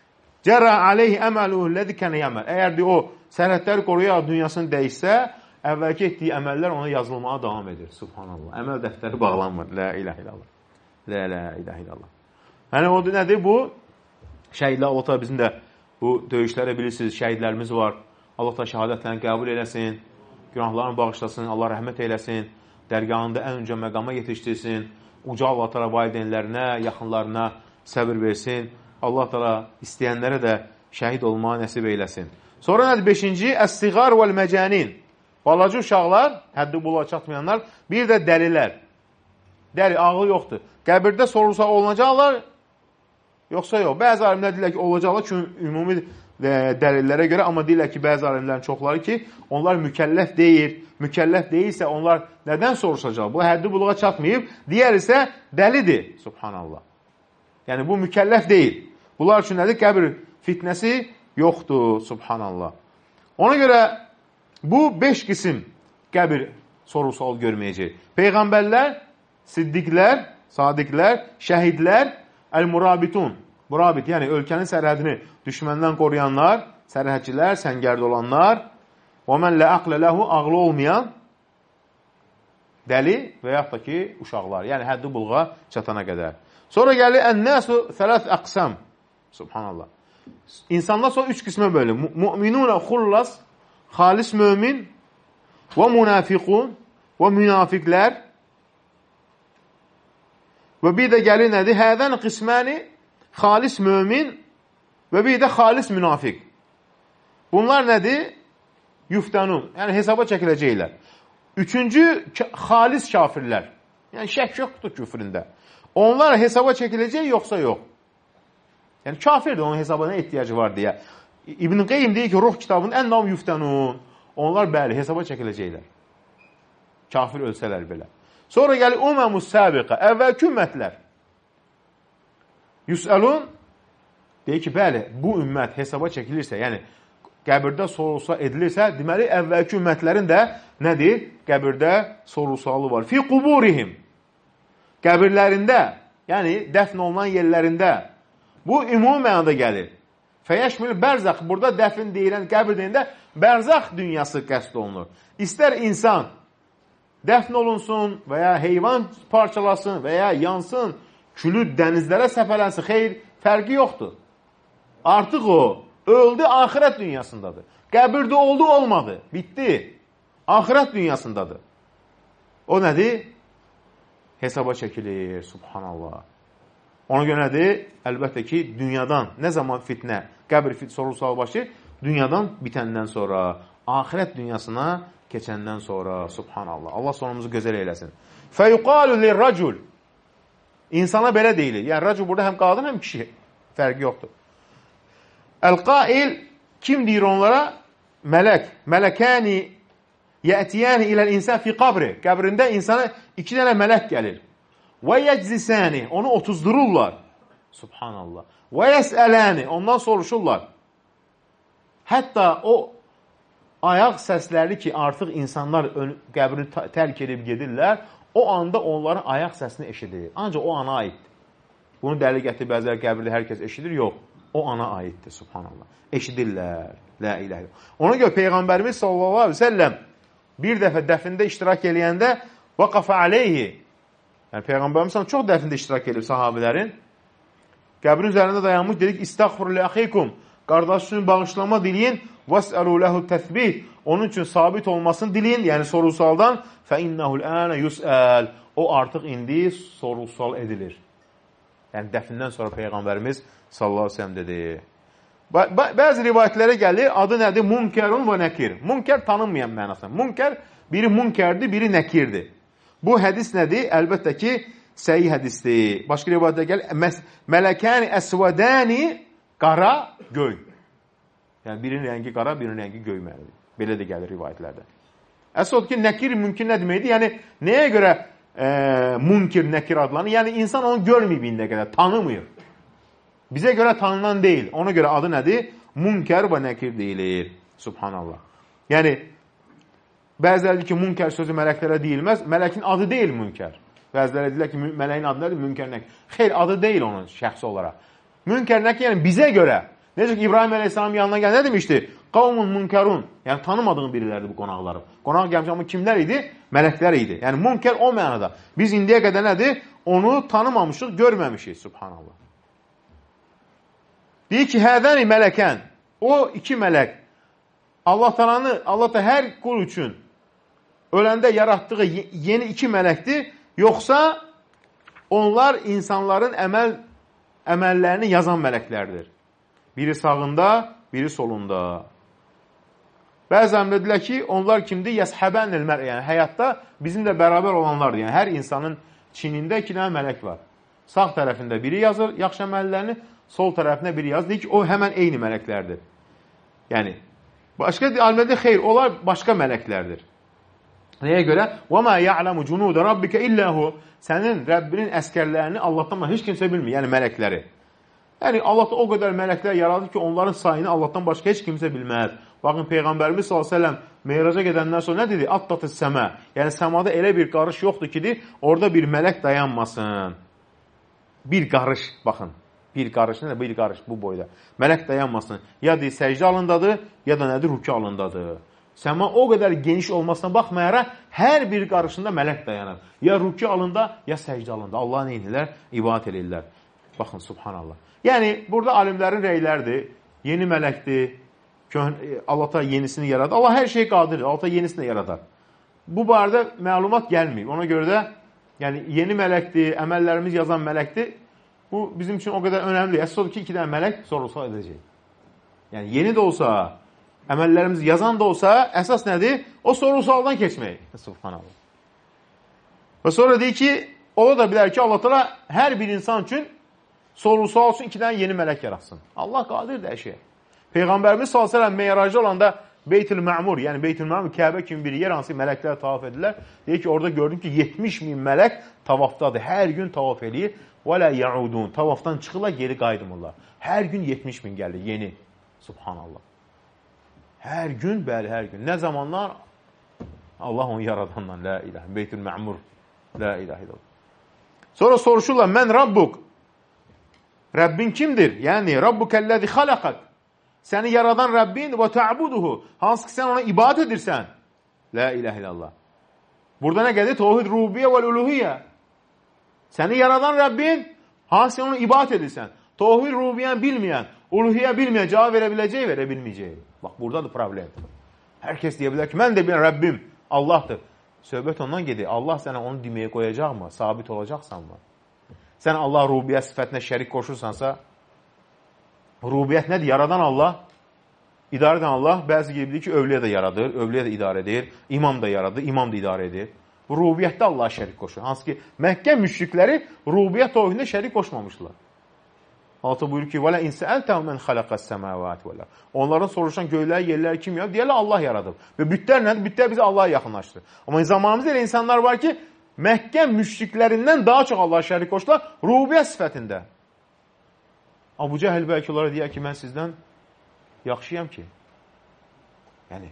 cərə aleyhi əməluhu ləzi kənə yəməl. Əgər o sərhədləri qoruyaraq dünyasını dəyişsə, əvvəlki etdiyi əməllər ona yazılmağa davam edir. Subhanallah. Əməl dəftəri bağlanmır. Lə iləh illallah. Lə iləh illallah. Yəni, o nədir bu? Şəhidlər, Allah da bizim də bu döyüşlərə bilirsiniz, şəhidlərimiz var. Allah da şəhadətlərini qəbul eləsin, günahlarını bağışlasın, Allah rəhmət eləsin, dərgahında ən öncə məqama yetişdirsin, uca Allah da valideynlərinə, yaxınlarına səbir versin. Allah da istəyənlərə də şəhid olmağa nəsib eyləsin. Sonra nədir? 5-ci, əs-siğar vəl-məcənin. Balaca uşaqlar, həddi buluğa çatmayanlar, bir də dəlilər. Dəli, ağlı yoxdur. Qəbirdə sorulsa olunacaqlar, yoxsa yox. Bəzi alimlər deyirlər ki, olacaqlar ki, ümumi dəlillərə görə, amma deyirlər ki, bəzi alimlərin çoxları ki, onlar mükəlləf deyil. Mükəlləf deyilsə, onlar nədən soruşacaq? Bu həddi buluğa çatmayıb, digər isə dəlidir. Subhanallah. Yəni, bu mükəlləf deyil. Bunlar üçün nədir? Qəbir fitnəsi yoxdur. Subhanallah. Ona görə bu 5 qisim qəbir soru-sual görməyəcək. Peyğəmbərlər, siddiqlər, sadiqlər, şəhidlər, əl-murabitun. Murabit, yəni ölkənin sərhədini düşməndən qoruyanlar, sərhədçilər, səngərdə olanlar, və mən lə əqlə ləhu, ağlı olmayan dəli və yaxud da ki, uşaqlar. Yəni, həddi buluğa çatana qədər. Sonra gəlir, ən-nəsu thələth əqsəm. Subhanallah. İnsanlar sonra 3 qismə bölünür. Müminunə xullas, xalis mömin və münafiqun və münafiqlər və bir də gəlir nədir? Hədən qisməni xalis mömin və bir də xalis münafiq. Bunlar nədir? Yuftənun. Yəni, hesaba çəkiləcəklər. Üçüncü, xalis kafirlər. Yəni, şək yoxdur küfründə. Onlar hesaba çəkiləcək, yoxsa yox? Yəni, kafirdir, onun hesaba nə ehtiyacı var deyə. İbn Qeym deyir ki, ruh kitabının ən nam yuftənun. Onlar, bəli, hesaba çəkiləcəklər. Kafir ölsələr belə. Sonra gəlir uməmus səbiqə, əvvəlki ümmətlər. Yüsəlun, deyir ki, bəli, bu ümmət hesaba çəkilirsə, yəni, qəbirdə sorulsa edilirsə, deməli, əvvəlki ümmətlərin də nədir? Qəbirdə sorulsalı var. Fi quburihim. Qəbirlərində, yəni, dəfn olunan yerlərində. Bu, ümumi mənada gəlir. Fəyəşmil bərzaq, burada dəfn deyilən qəbir deyində, bərzaq dünyası qəsd olunur. İstər insan dəfn olunsun və ya heyvan parçalasın və ya yansın, külü dənizlərə səpələnsin, xeyr, fərqi yoxdur. Artıq o, öldü, axirət dünyasındadır. Qəbirdə oldu, olmadı, bitdi. Axirət dünyasındadır. O nədir? Hesaba çəkilir, subhanallah. Ona görə nədir? Əlbəttə ki, dünyadan, nə zaman fitnə, qəbir sorulsalı başı, dünyadan bitəndən sonra, axirət dünyasına keçəndən sonra, subhanallah. Allah sonumuzu gözəl eyləsin. Fəyuqalu lirracul. İnsana belə deyilir. Yəni, racul burada həm qadın, həm kişi. Fərqi yoxdur. Əl-qail, kim deyir onlara? Mələk. Mələkəni yətiyəni iləl insan fi qabri. Qəbrində insana 2 dənə mələk gəlir. Və yeczisəni, onu otuzdururlar. Subhanallah. Və yəsələni, ondan soruşurlar. Hətta o ayaq səsləri ki, artıq insanlar qəbrini tərk edib gedirlər, o anda onların ayaq səsini eşidir. Ancaq o ana aiddir. Bunu dəlil gətirib bəzilər qəbirdə hər kəs eşidir. Yox, o ana aiddir, subhanallah. Eşidirlər, la ilahe. Ona görə Peyğəmbərimiz sallallahu aleyhi ve sellem bir dəfə dəfində iştirak eləyəndə vaqafa aleyhi. Yəni, Peyğəmbərimiz çox dəfində iştirak edib sahabilərin. Qəbrin üzərində dayanmış, dedik, istəğfur li axikum. Qardaş üçün bağışlama diləyin. Vəsəlu lehu təthbit. Onun üçün sabit olmasını diləyin. Yəni, sorulsaldan fə innəhul ənə yusəl. O artıq indi sorulsal edilir. Yəni, dəfindən sonra Peyğəmbərimiz sallallahu aleyhi ve sellem dedi. Bəzi rivayətlərə gəlir, adı nədir? Munkərun və nəkir. Munkər tanınmayan mənasında. Munkər, biri munkərdir, biri nəkirdir. Bu hədis nədir? Əlbəttə ki, səhi hədisdir. Başqa rivayətdə gəlir, mələkəni əsvədəni qara, göy. Yəni, birinin rəngi qara, birinin rəngi göy məlidir. Belə də gəlir rivayətlərdə. Əsl odur ki, nəkir mümkün nə deməkdir? Yəni, nəyə görə munkir, nəkir adlanır? Yəni, insan onu görməyib indiyə qədər, tanımıyor. Bizə görə tanınan deyil. Ona görə adı nədir? Munkər və nəkir deyilir. Subhanallah. Yəni, bəziləri ki, munkər sözü mələklərə deyilməz. Mələkin adı deyil münkər. Bəziləri deyirlər ki, mələyin adı nədir? Münkər nəkir. Xeyr, adı deyil onun şəxsi olaraq. Münkər nəkir, yəni bizə görə. Necə ki, İbrahim əleyhissalam yanına gəl, nə demişdi? Qavmun münkerun. Yəni, tanımadığın birilərdir bu qonaqları. Qonaq gəlmiş, amma kimlər idi? Mələklər idi. Yəni, münkər o mənada. Biz indiyə qədər nədir? Onu tanımamışıq, görməmişik. Subhanallah. Deyir ki, hədəni mələkən. O 2 mələk. Allah da hər qul üçün öləndə yaratdığı yeni 2 mələkdir. Yoxsa onlar insanların əməllərini yazan mələklərdir. Biri sağında, biri solunda. Bəzən dedilər ki, onlar kimdir? Yəshəbənil mər, yəni həyatda bizimlə bərabər olanlardır. Yəni hər insanın çinində 2 dənə mələk var. Sağ tərəfində biri yazır yaxşı əməllərini, sol tərəfində biri yazır. Deyir ki, o həmən eyni mələklərdir. Yəni, başqa alimlərdə xeyr, onlar başqa mələklərdir. Nəyə görə? وَمَا يَعْلَمُ جُنُودَ رَبِّكَ إِلَّا هُ. Sənin Rəbbinin əskərlərini Allahdan heç kimsə bilmir, yəni mələkləri. Yəni, Allah da o qədər mələklər yaradır ki, onların sayını Allahdan başqa heç kimsə bilməz. Baxın, Peyğəmbərimiz s.ə.v meyraca gedəndən sonra nə dedi? Attatı səmə. Yəni, səmada elə bir qarış yoxdur ki, orada bir mələk dayanmasın. Bir qarış, baxın. Bir qarış, nə də bir qarış bu boyda. Mələk dayanmasın. Ya deyir, səcdə alındadır, ya da nədir, rükü alındadır. Səma o qədər geniş olmasına baxmayaraq, hər bir qarışında mələk dayanır. Ya rükü alında, ya səcdə alında. Allah neynirlər? İbadət edirlər. Baxın, subhanallah. Yəni, burada alimlərin rəylərdir. Yeni mələkdir. Allah da yenisini yaradır. Allah hər şeyi qadirdir. Allah da yenisini yaradar. Bu barədə məlumat gəlməyib. Ona görə də yəni, yeni mələkdir, əməllərimiz yazan mələkdir. Bu, bizim üçün o qədər önəmli. Əsas odur ki, 2 dənə mələk sorulsa edəcək. Yəni, yeni də olsa, əməllərimiz yazan da olsa, əsas nədir? O soru-sualdan keçmək. Subhanallah. Və sonra deyir ki, ola da bilər ki, Allah Teala hər bir insan üçün soru-sual üçün 2 dənə yeni mələk yaratsın. Allah qadirdir hər şeyə. Peyğəmbərimiz sallallahu əleyhi və səlləm Meyracda olanda Beytül-Mə'mur, yəni Beytül-Mə'mur Kəbə kimi bir yer hansı mələklər tavaf edirlər. Deyir ki, orada gördüm ki, 70.000 mələk tavafdadır. Hər gün tavaf eləyir. Və lə yəudun. Tavafdan çıxırlar, geri qaydımırlar. Hər gün 70.000 gəlir, yeni. Subhanallah. Hər gün, bəli, hər gün. Nə zamanlar? Allah onu yaradandan, la ilahe. Beytül-Mə'mur, la ilahe illallah. Sonra soruşurlar, mən Rabbuk. Rəbbin kimdir? Yəni, Rabbukəlləzi xalaqak. Səni yaradan Rəbbin və ta'buduhu. Hansı ki, sən ona ibadət edirsən. La ilahe illallah. Burada nə gəlir? Tevhid rububiyyə və uluhiyyə. Səni yaradan Rəbbin, hansı ki, ona ibadət edirsən. Tevhid rububiyyəni bilməyən, uluhiyyə bilməyən cavab verə biləcək, verə bilməyəcək. Bax, buradadır problem. Hər kəs deyə bilər ki, mən də bilən Rəbbim Allahdır. Söhbət ondan gedir. Allah sənə onu deməyə qoyacaqmı? Sabit olacaqsanmı? Sən Allah rububiyyə sifətinə şərik qoşursansa, rububiyyət nədir? Yaradan Allah, idarə edən Allah, bəzi gibi ki, övliyə də yaradır, övliyə də idarə edir, imam da yaradır, imam da idarə edir. Bu rububiyyətdə Allah'a şərik qoşur. Hansı ki, Məkkə müşrikləri rububiyyət tövhidində şərik qoşmamışlar. Allah buyurur ki, وَلَا اِنْسَأَلْتَهُ مَنْ خَلَقَ السَّمَاوَاتِ وَلَا. Onların soruşan göyləri, yerləri kim yaradır? Deyərlər Allah yaradıb. Və bütlər nədir? Bütlər bizi Allah'a yaxınlaşdır. Amma zamanımızda elə insanlar var ki, Məkkə müşriklərindən daha çox Allah'a şərik qoşurlar rububiyyət sifətində. Abu Cəhəl bəlkə onlara deyər ki, mən sizdən yaxşıyam ki. Yəni,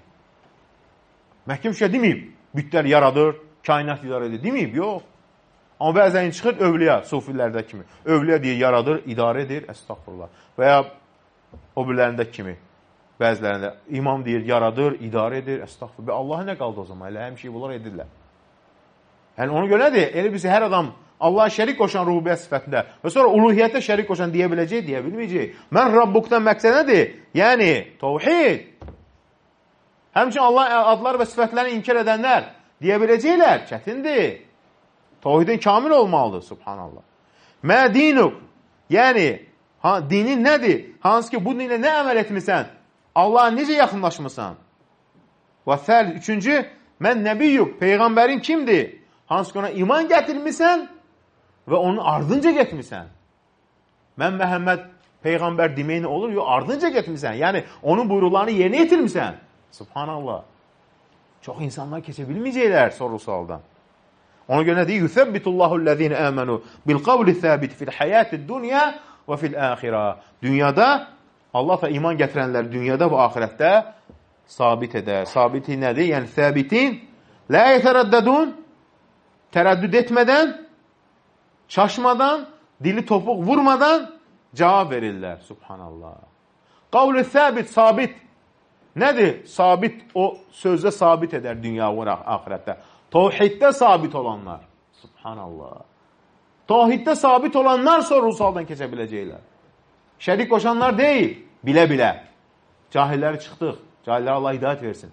Məkkə müşriklər deməyib, bütlər yaradır, kainat idarə edir. Deməyib, yox. Amma bəzən çıxır övliya, sufilərdə kimi. Övliya deyir, yaradır, idarə edir, əstəğfurullah. Və ya o birlərində kimi. Bəzilərində imam deyir, yaradır, idarə edir, əstəğfurullah. Allaha nə qaldı o zaman? Elə həmişə bunlar edirlər. Yəni, onu görə nədir? Elə bizi hər adam Allah'a şərik qoşan rububiyyət sifətində və sonra uluhiyyətə şərik qoşan deyə biləcək, deyə bilməyəcək. Mən Rabbukdan məqsəd nədir? Yəni, tevhid. Həmçinin Allah adlar və sifətlərini inkar edənlər deyə biləcəklər, çətindir. Tevhidin kamil olmalıdır, subhanallah. Mə dinuk, yəni, dinin nədir? Hansı ki, bu dinlə nə əməl etmirsən? Allah'a necə yaxınlaşmırsan? Və thəl, üçüncü, mən nəbiyyuk, Peyğəmbərin kimdir? Hansı ki, ona iman gətirmirsən və onun ardınca getmirsən. Mən Məhəmməd Peyğəmbər deməyini olur, yox, ardınca getmirsən. Yəni, onun buyruqlarını yerinə yetirmirsən. Subhanallah. Çox insanlar keçə bilməyəcəklər soru-sualdan. Ona görə nə deyir? Yuthabbitullahu-llezine amanu bil-qavli thabit fil-hayati-dunya və fil-axirə. Dünyada Allah da iman gətirənlər dünyada və axirətdə sabit edər. Sabiti nədir? Yəni, thabitin la yetəraddədun, tərəddüd etmədən, çaşmadan, dili topuq vurmadan cavab verirlər. Subhanallah. Qavli thabit, sabit. Nədir? Sabit, o sözdə sabit edər dünya və axirətdə. Tevhiddə sabit olanlar. Subhanallah. Tevhiddə sabit olanlar soru-sualdan keçə biləcəklər. Şərik qoşanlar deyil, bilə-bilə. Cahilləri çıxdıq. Cahillərə Allah hidayət versin.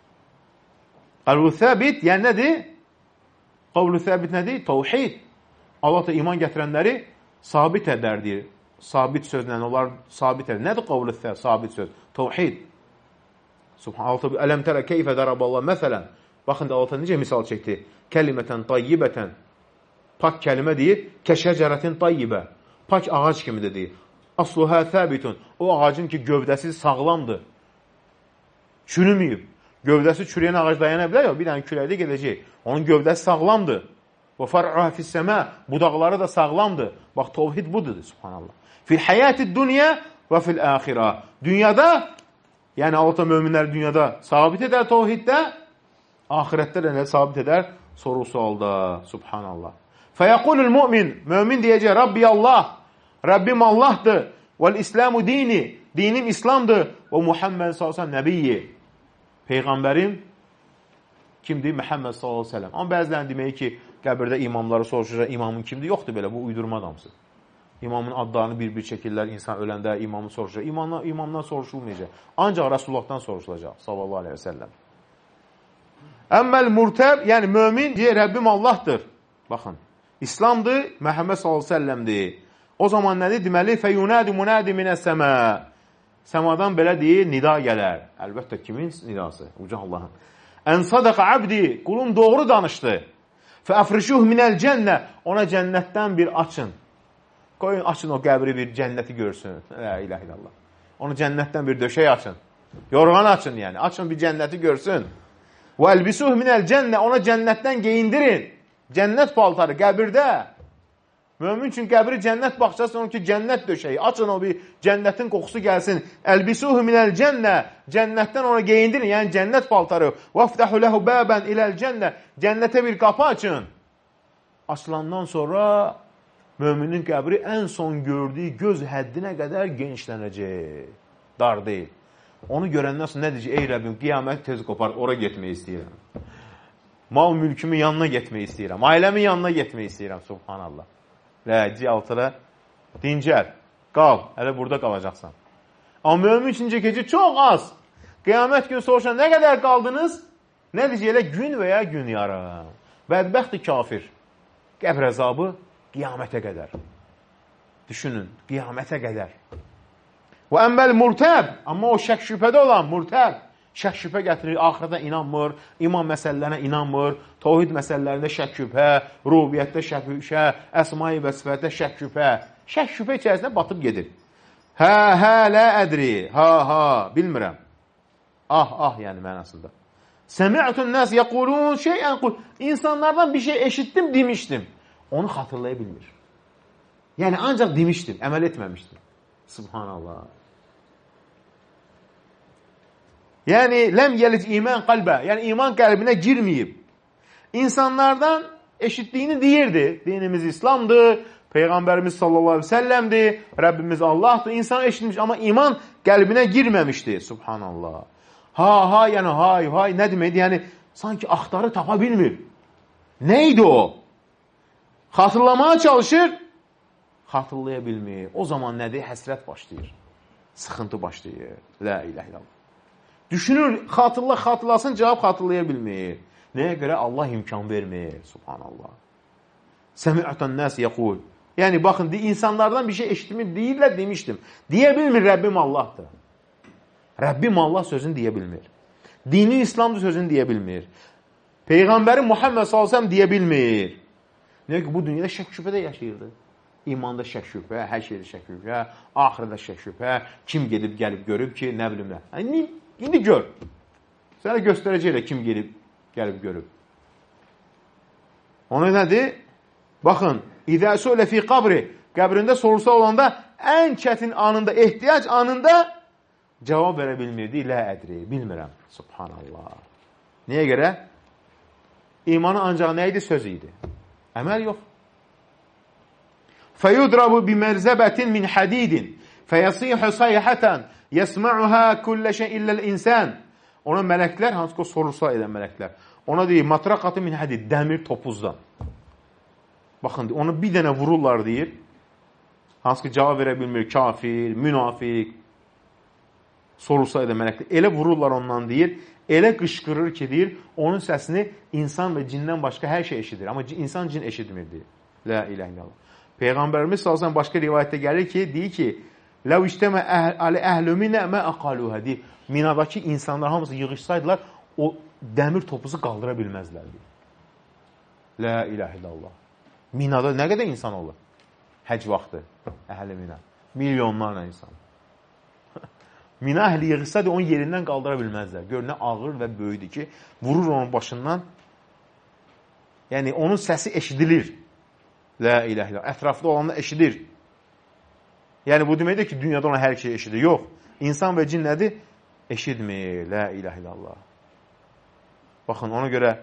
Qavlu səbit, yəni nədir? Qavlu səbit nədir? Tevhid. Allah da iman gətirənləri sabit edər, deyir. Sabit sözlə onlar sabit edər. Nədir qavlu səbit, sabit söz? Tevhid. Subhanallah. Ələm tərə keyfə daraballah məsələn. Baxın da Allah necə misal çəkdi? Kəlimətən tayyibətən. Pak kəlimə deyir, kəşəcərətin tayyibə. Pak ağac kimi de deyir. Asluhə səbitun. O ağacın ki, gövdəsi sağlamdır. Çürüməyib. Gövdəsi çürüyən ağac dayana bilər ya, bir dənə küləkdə gedəcək. Onun gövdəsi sağlamdır. Və far'uhə fissəmə. Budaqları da sağlamdır. Bax, tevhid budur, subhanallah. Fil həyati dünya və fil axirə. Dünyada, yəni Allah möminləri dünyada sabit edər tevhiddə, ahirətdə də sabit edər soru-sualda, subhanallah. Fəyəqulul mümin, mömin deyəcək, Rabbi Allah, Rabbim Allahdır, vəl-İslamu dini, dinim İslamdır, və Muhammed s.ə.v. nəbiyyi, Peyğəmbərim kimdir? Məhəmməd s.ə.v. Amma bəzilərin deməyi ki, qəbirdə imamları soruşacaq, imamın kimdir? Yoxdur belə, bu uydurma adamsın. İmamın adlarını bir-bir çəkirlər, insan öləndə imamı soruşacaq. İmamdan soruşulmayacaq. Ancaq Rasullahdan soruşulacaq, sallallahu aleyhi və səlləm. Əmməl murtəb, yəni mömin deyir, Rəbbim Allahdır. Baxın, İslamdır, Məhəmməd s.ə.v.dir. O zaman nədir? Deməli, fəyunədi munədi minəs-səmə. Səmadan belə deyir, nida gələr. Əlbəttə, kimin nidası? Uca Allahın. Ən sadaqa abdi, qulum doğru danışdı. Fəəfrişuh minəl cənnə, ona cənnətdən bir açın. Qoyun, açın o qəbri bir cənnəti görsün. La ilahe illallah. Onu cənnətdən bir döşək açın. Yorğan açın yəni. Açın bir cənnəti görsün. Və əlbisuh minəl cənnə, ona cənnətdən geyindirin. Cənnət paltarı qəbirdə. Mömin üçün qəbri cənnət baxacaqsın, onun ki, cənnət döşəyi. Açın o bir cənnətin qoxusu gəlsin. Əlbisuhu minəl cənnə. Cənnətdən ona geyindirin, yəni cənnət paltarı. Vəftəhu ləhu bəbən iləl cənnə. Cənnətə bir qapı açın. Açılandan sonra möminin qəbri ən son gördüyü göz həddinə qədər genişlənəcək. Dar deyil. Onu görəndən sonra nə deyəcək? Ey Rəbbim, qiyamət tez qopar, ora getmək istəyirəm. Mal mülkümün yanına getmək istəyirəm. Ailəmin yanına getmək istəyirəm. Subhanallah. Rəci altıra, dincəl, qal, hələ burada qalacaqsan. Amma mömin üçün gecə çox az. Qiyamət günü soruşan, nə qədər qaldınız? Nə deyəcək, elə gün və ya gün yarım. Bədbəxtdir kafir. Qəbr əzabı qiyamətə qədər. Düşünün, qiyamətə qədər. Və ənbəl murtəb, amma o şək şübhədə olan murtəb, şək şübhə gətirir, axirətə inanmır, iman məsələlərinə inanmır, tohid məsələlərində şək şübhə, rubiyyətdə şək şübhə, əsma-i və sifətdə şək şübhə. Şək şübhə içərisində batıb gedir. Hə, lə ədri, ha, bilmirəm. Ah, yəni mənasında. Səmi'tun nəs yəqulun şeyən qul. İnsanlardan bir şey eşitdim, demişdim. Onu xatırlaya bilmir. Yəni, ancaq demişdim, əməl etməmişdim. Subhanallah. Yəni, ləm yəlic iman qalbə. Yəni, iman qəlbinə girməyib. İnsanlardan eşitdiyini deyirdi. Dinimiz İslamdır, Peyğəmbərimiz sallallahu aleyhi ve səlləmdir, Rəbbimiz Allahdır. İnsan eşitmiş, amma iman qəlbinə girməmişdi. Subhanallah. Ha, yəni, hay, nə deməkdir? Yəni, sanki axtarı tapa bilmir. Neydi o? Xatırlamaya çalışır, xatırlaya bilmir. O zaman nədir? Həsrət başlayır. Sıxıntı başlayır. La ilahe illallah. Düşünür, xatırlasın, cavab xatırlaya bilmir. Nəyə görə? Allah imkan vermir. Subhanallah. Səmi'ətən nəs yəqul. Yəni, baxın, insanlardan bir şey eşitmir, deyirlər, demişdim. Deyə bilmir, Rəbbim Allahdır. Rəbbim Allah sözünü deyə bilmir. Dini İslamdır sözünü deyə bilmir. Peyğəmbəri Muhammed s.ə.v deyə bilmir. Nəyə ki, bu dünyada şək şübhədə yaşayırdı. İmanda şək şübhə, hər şeydə şək şübhə, axirədə şək şübhə, kim gedib, gəlib, görüb ki, nə bilim nə. İndi gör. Sənə göstərəcəklə kim gedib, gəlib, görüb. Ona nədir? Baxın, İzə su'lə fi qabri, qəbrində sorulsa olanda ən çətin anında, ehtiyac anında cavab verə bilmirdi. Lə ədri, bilmirəm. Subhanallah. Niyə görə? İmanı ancaq nə idi? Söz idi. Əməl yox. Fəyudrabu bimərzəbətin min hədidin fəyəsihu sayhətən yəsma'uhə kullə şey illəl insən. Ona mələklər, hansı ki, sorulsa edən mələklər. Ona deyir, matraqatı min hədid, dəmir topuzdan. Baxın, onu bir dənə vururlar, deyir. Hansı ki, cavab verə bilmir, kafir, münafiq. Sorulsa edən mələklər. Elə vururlar ondan, deyir. Elə qışqırır ki, deyir, onun səsini insan və cindən başqa hər şey eşidir. Amma insan cin eşitmir, deyir. La ilahe illallah. Peyğəmbərimiz sallallahu başqa rivayətdə gəlir ki, deyir ki, "Ləv iştəmə əhlü minə mə aqaluhə." deyir. Minadakı insanlar hamısı yığışsaydılar, o dəmir topuzu qaldıra bilməzlər, deyir. La ilahe illallah. Minada nə qədər insan olur? Həc vaxtı. Əhl-i Mina. Milyonlarla insan. Mina əhli yığışsaydı, onun yerindən qaldıra bilməzlər. Gör, nə ağır və böyüdür ki, vurur onun başından. Yəni, onun səsi eşidilir. La ilahe illallah. Ətrafda olanda eşidir. Yəni, bu deməkdir ki, dünyada ona hər şey eşidir. Yox. İnsan və cin nədir? Eşitmir. La ilahe illallah. Baxın, ona görə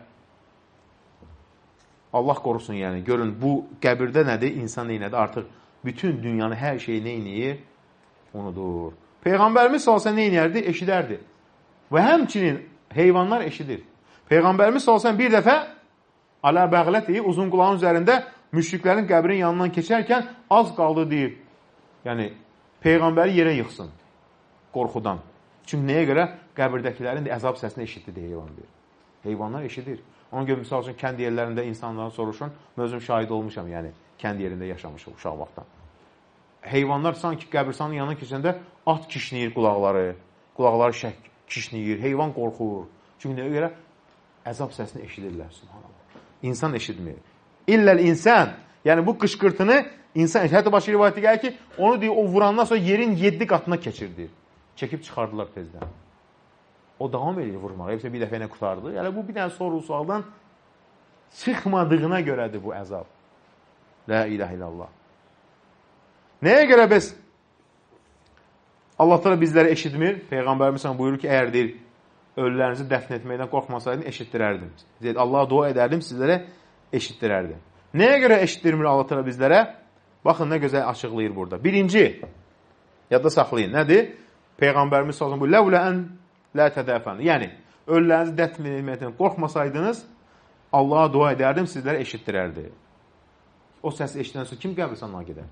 Allah qorusun, yəni. Görün, bu qəbirdə nədir? İnsan neynədir? Artıq bütün dünyanı, hər şeyi neynəyir? Unudur. Peyğəmbərimiz salsan neynərdi? Eşidərdi. Və həmçinin heyvanlar eşidir. Peyğəmbərimiz salsan bir dəfə alə bəğləti, uzun qulağın üzərində müşriklərin qəbrin yanından keçərkən az qaldı deyir. Yəni, Peyğəmbəri yerə yıxsın. Qorxudan. Çünki nəyə görə? Qəbirdəkilərin də əzab səsini eşitdi deyə heyvan deyir. Heyvanlar eşidir. Ona görə, misal üçün, kənd yerlərində insanlara soruşun. Mən özüm şahid olmuşam, yəni, kənd yerində yaşamışım uşaq vaxtdan. heyvanlar sanki qəbirstanın yanına keçəndə at kişniyir qulaqları kişniyir, heyvan qorxur. Çünki nəyə görə? Əzab səsini eşidirlər, subhanallah. İnsan eşitmir. İlləl insan, yəni bu qışqırtını insan eşidir. Hətta başqa rivayətdə gəlir ki, onu deyir, o vurandan sonra yerin 7 qatına keçirdi. Çəkib çıxardılar tezdən. O davam edir vurmağa. Hepsi bir dəfə ilə qutardı. Yəni bu bir dənə soru-sualdan çıxmadığına görədir bu əzab. La ilahe illallah. Nəyə görə biz Allah da bizləri eşitmir? Peyğəmbərimiz buyurur ki, əgər deyir, ölülərinizi dəfn etməkdən qorxmasaydın, eşitdirərdim. Allah'a dua edərdim, sizlərə eşitdirərdim. Nəyə görə eşitdirmir Allah da bizlərə? Baxın, nə gözəl açıqlayır burada. Birinci, yadda saxlayın, nədir? Peyğəmbərimiz sallallahu əleyhi və səlləm, "Ləvlə ən la tədəfən." Yəni, ölülərinizi dəfn etməkdən qorxmasaydınız, Allah'a dua edərdim, sizlərə eşitdirərdi. O səsi eşidən sonra kim qəbirstanlığa gedər?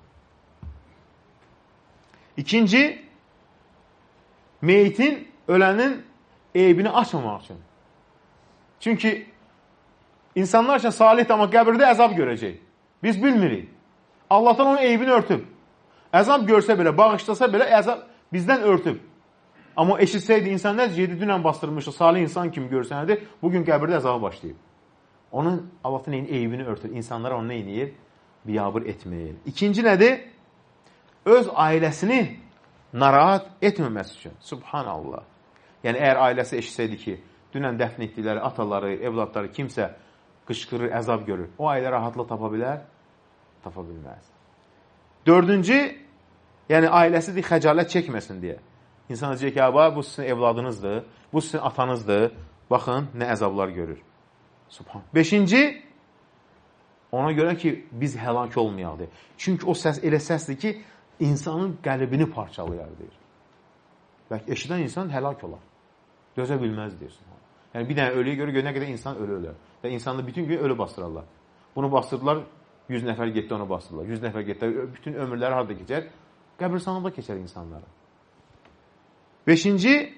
İkinci, meyitin, ölənin eybini açmamaq üçün. Çünki insanlar üçün salihdir, amma qəbirdə əzab görəcək. Biz bilmirik. Allah'tan onun eybini örtüb. Əzab görsə belə, bağışlasa belə, əzab bizdən örtüb. Amma eşitsəydi, insan nə 7 dünən bastırmışdı, salih insan kimi görsənədir, bugün qəbirdə əzabı başlayıb. Onun Allah'tan eybini örtür. İnsanlara onu nə edir? Biyabır etməyir. İkinci nədir? Öz ailəsini narahat etməməsi üçün. Subhanallah. Yəni, əgər ailəsi eşitsəydi ki, dünən dəfn etdikləri ataları, evladları kimsə qışqırır, əzab görür. O ailə rahatlıq tapa bilər? Tapa bilməz. Dördüncü, yəni ailəsi xəcalət çəkməsin deyə. İnsan deyəcək ki, bu sizin evladınızdır, bu sizin atanızdır. Baxın, nə əzablar görür. Subhan. Beşinci, ona görə ki, biz həlak olmayaq deyir. Çünki o səs elə səsdir ki, insanın qəlbini parçalayar deyir. Bəlkə eşidən insan həlak olar. Dözə bilməz deyir. Yəni bir dənə ölüyə görə nə qədər insan ölür. Və insanda bütün gün ölü bastırırlar. Bunu bastırdılar, 100 nəfər getdi onu bastırdılar. 100 nəfər getdi, bütün ömürləri harada keçər? Qəbirstanlıqda keçər insanlara. Beşinci,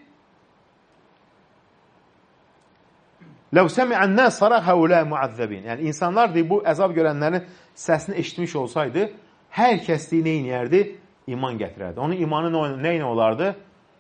Ləv səmi'ən nəs saraq həulə muəzzəbin. Yəni, insanlar deyir, bu əzab görənlərin səsini eşitmiş olsaydı, hər kəsliyi nə inəyərdi? İman gətirərdi. Onun imanı nə ilə olardı?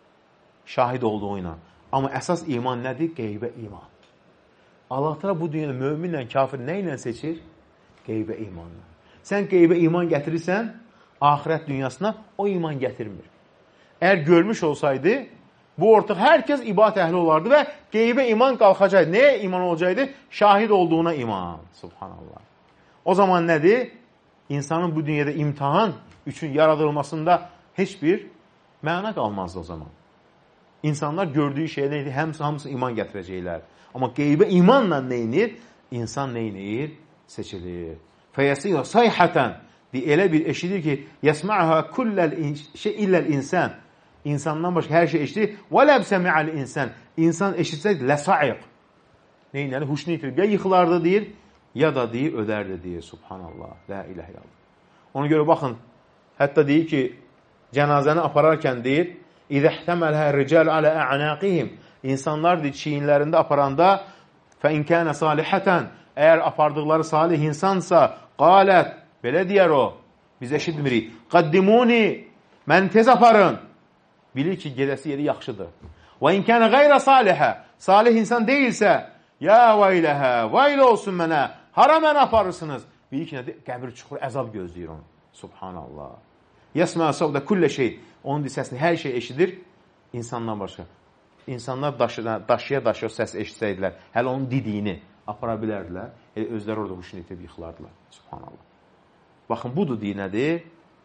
Şahid olduğu ilə. Amma əsas iman nədir? Qeybə iman. Allah təala bu dünyada möminlə kafir nə ilə seçir? Qeybə imanla. Sən qeybə iman gətirirsən, axirət dünyasına o iman gətirmir. Əgər görmüş olsaydı, bu ortaq hər kəs ibadət əhli olardı və qeybə iman qalxacaqdı. Nəyə iman olacaqdı? Şahid olduğuna iman. Subhanallah. O zaman nədir? İnsanın bu dünyada imtihan üçün yaradılmasında heç bir məna qalmazdı o zaman. İnsanlar gördüyü şeyə neydi? Hamısı iman gətirəcəklər. Amma qeybə imanla neynir? İnsan neynir? Seçilir. Fəyəsilə sayhətən elə bir eşidir ki, yəsma'ha illəl insan. İnsandan başqa hər şey eşidir. Və ləb səmi'əl insan. İnsan eşitsə ləsa'iq. Neynəli? Huşunu itirir. Ya yıxılardı deyir, ya da deyir, ödərdi deyir. Subhanallah. La ilahe illallah. Ona görə baxın, hətta deyir ki, cənazəni apararkən deyir, İzəhtəməlhə rical alə ə'naqihim. İnsanlar deyir, çiyinlərində aparanda fəin kənə salihətən. Əgər apardıqları salih insansa, qalət, belə deyər o, biz eşitmirik. Qaddimuni, mən tez aparın. Bilir ki, gedəsi yeri yaxşıdır. Və in kənə qayrə salihə, salih insan deyilsə, ya vayləhə, vayl olsun mənə, hara mənə aparırsınız? Bilir ki, nədir? Qəbir çuxur, əzab gözləyir onu. Subhanallah. Yəsmə əsavdə kullə şey, onun səsini hər şey eşidir, insandan başqa. İnsanlar daşıya-daşıya səs eşitsəydilər, hələ onun didiyini apara bilərdilər, özləri orada huşunu itib yıxılardılar. Subhanallah. Baxın, budur deyir, nədir?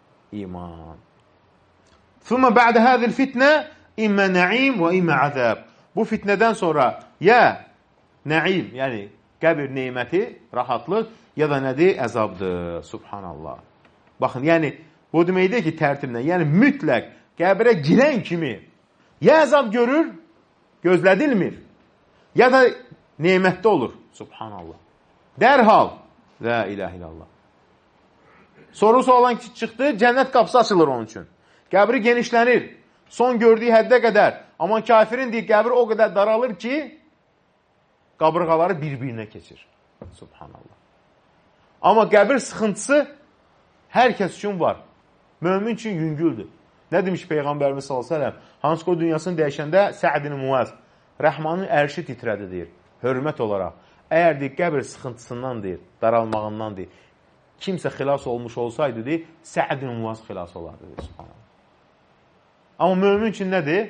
İman. Thumma ba'də həzil fitnə immə nə'im və immə əzəb. Bu fitnədən sonra ya nə'im, yəni qəbir neyməti, rahatlıq, ya da nədir? Əzabdır. Subhanallah. Baxın, yəni bu deməkdir ki, tərtiblə, yəni mütləq qəbirə girən kimi ya əzab görür, gözlədilmir, ya da neymətdə olur. Subhanallah. Dərhal. La ilahe illallah. Sorusu olan ki, çıxdı, cənnət qapısı açılır onun üçün. Qəbri genişlənir. Son gördüyü həddə qədər. Amma kafirin deyir, qəbir o qədər daralır ki, qabırğaları bir-birinə keçir. Subhanallah. Amma qəbir sıxıntısı hər kəs üçün var. Mömin üçün yüngüldür. Nə demiş Peyğəmbərimiz s.ə.v? Hansı o dünyasını dəyişəndə Sə'd-i Muaz Rəhmanın ərşi titrədi deyir. Hörmət olaraq. Əgər deyir, qəbir sıxıntısından deyir, daralmağından deyir. Kimsə xilas olmuş olsaydı deyir, Sə'd-i Muaz xilas olardı deyir. Amma mömin üçün nədir?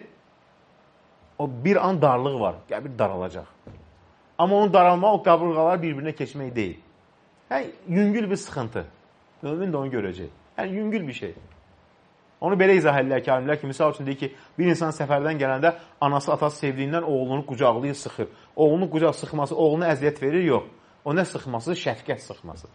O bir an darlıq var. Qəbir daralacaq. Amma onun daralma o qabırğalar bir-birinə keçmək deyil. Yəni, yüngül bir sıxıntı. Mömin də onu görəcək. Yəni, yüngül bir şey. Onu belə izah edirlər ki, alimlər ki, misal üçün deyir ki, bir insan səfərdən gələndə anası, atası sevdiyindən oğlunu qucaqlayır, sıxır. Oğlunu qucaq sıxması, oğluna əziyyət verir, yox. O nə sıxması? Şəfqət sıxması.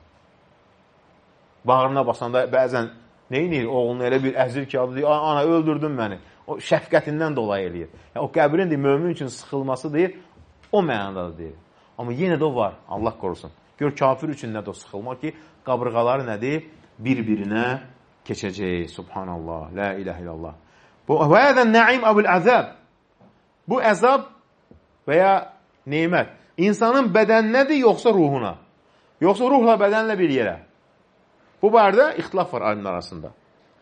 Bağrına basanda bəzən neyinir? Oğlunu elə bir əzir ki, adı deyir, ana öldürdün məni. O şəfqətindən dolayı eləyir. Yəni, o qəbrin deyir, mömin üçün sıxılması deyir, o mənadadır deyir. Amma yenə də o var, Allah qorusun. Gör, kafir üçün nədir o sıxılmaq ki, qabırğaları nədir? Bir-birinə keçəcək. Subhanallah, la ilahe illallah. Və ədən nəim əbul əzəb. Bu əzab və ya neymət insanın bədəninədir, yoxsa ruhuna? Yoxsa ruhla bədənlə bir yerə? Bu barədə ixtilaf var alimlər arasında.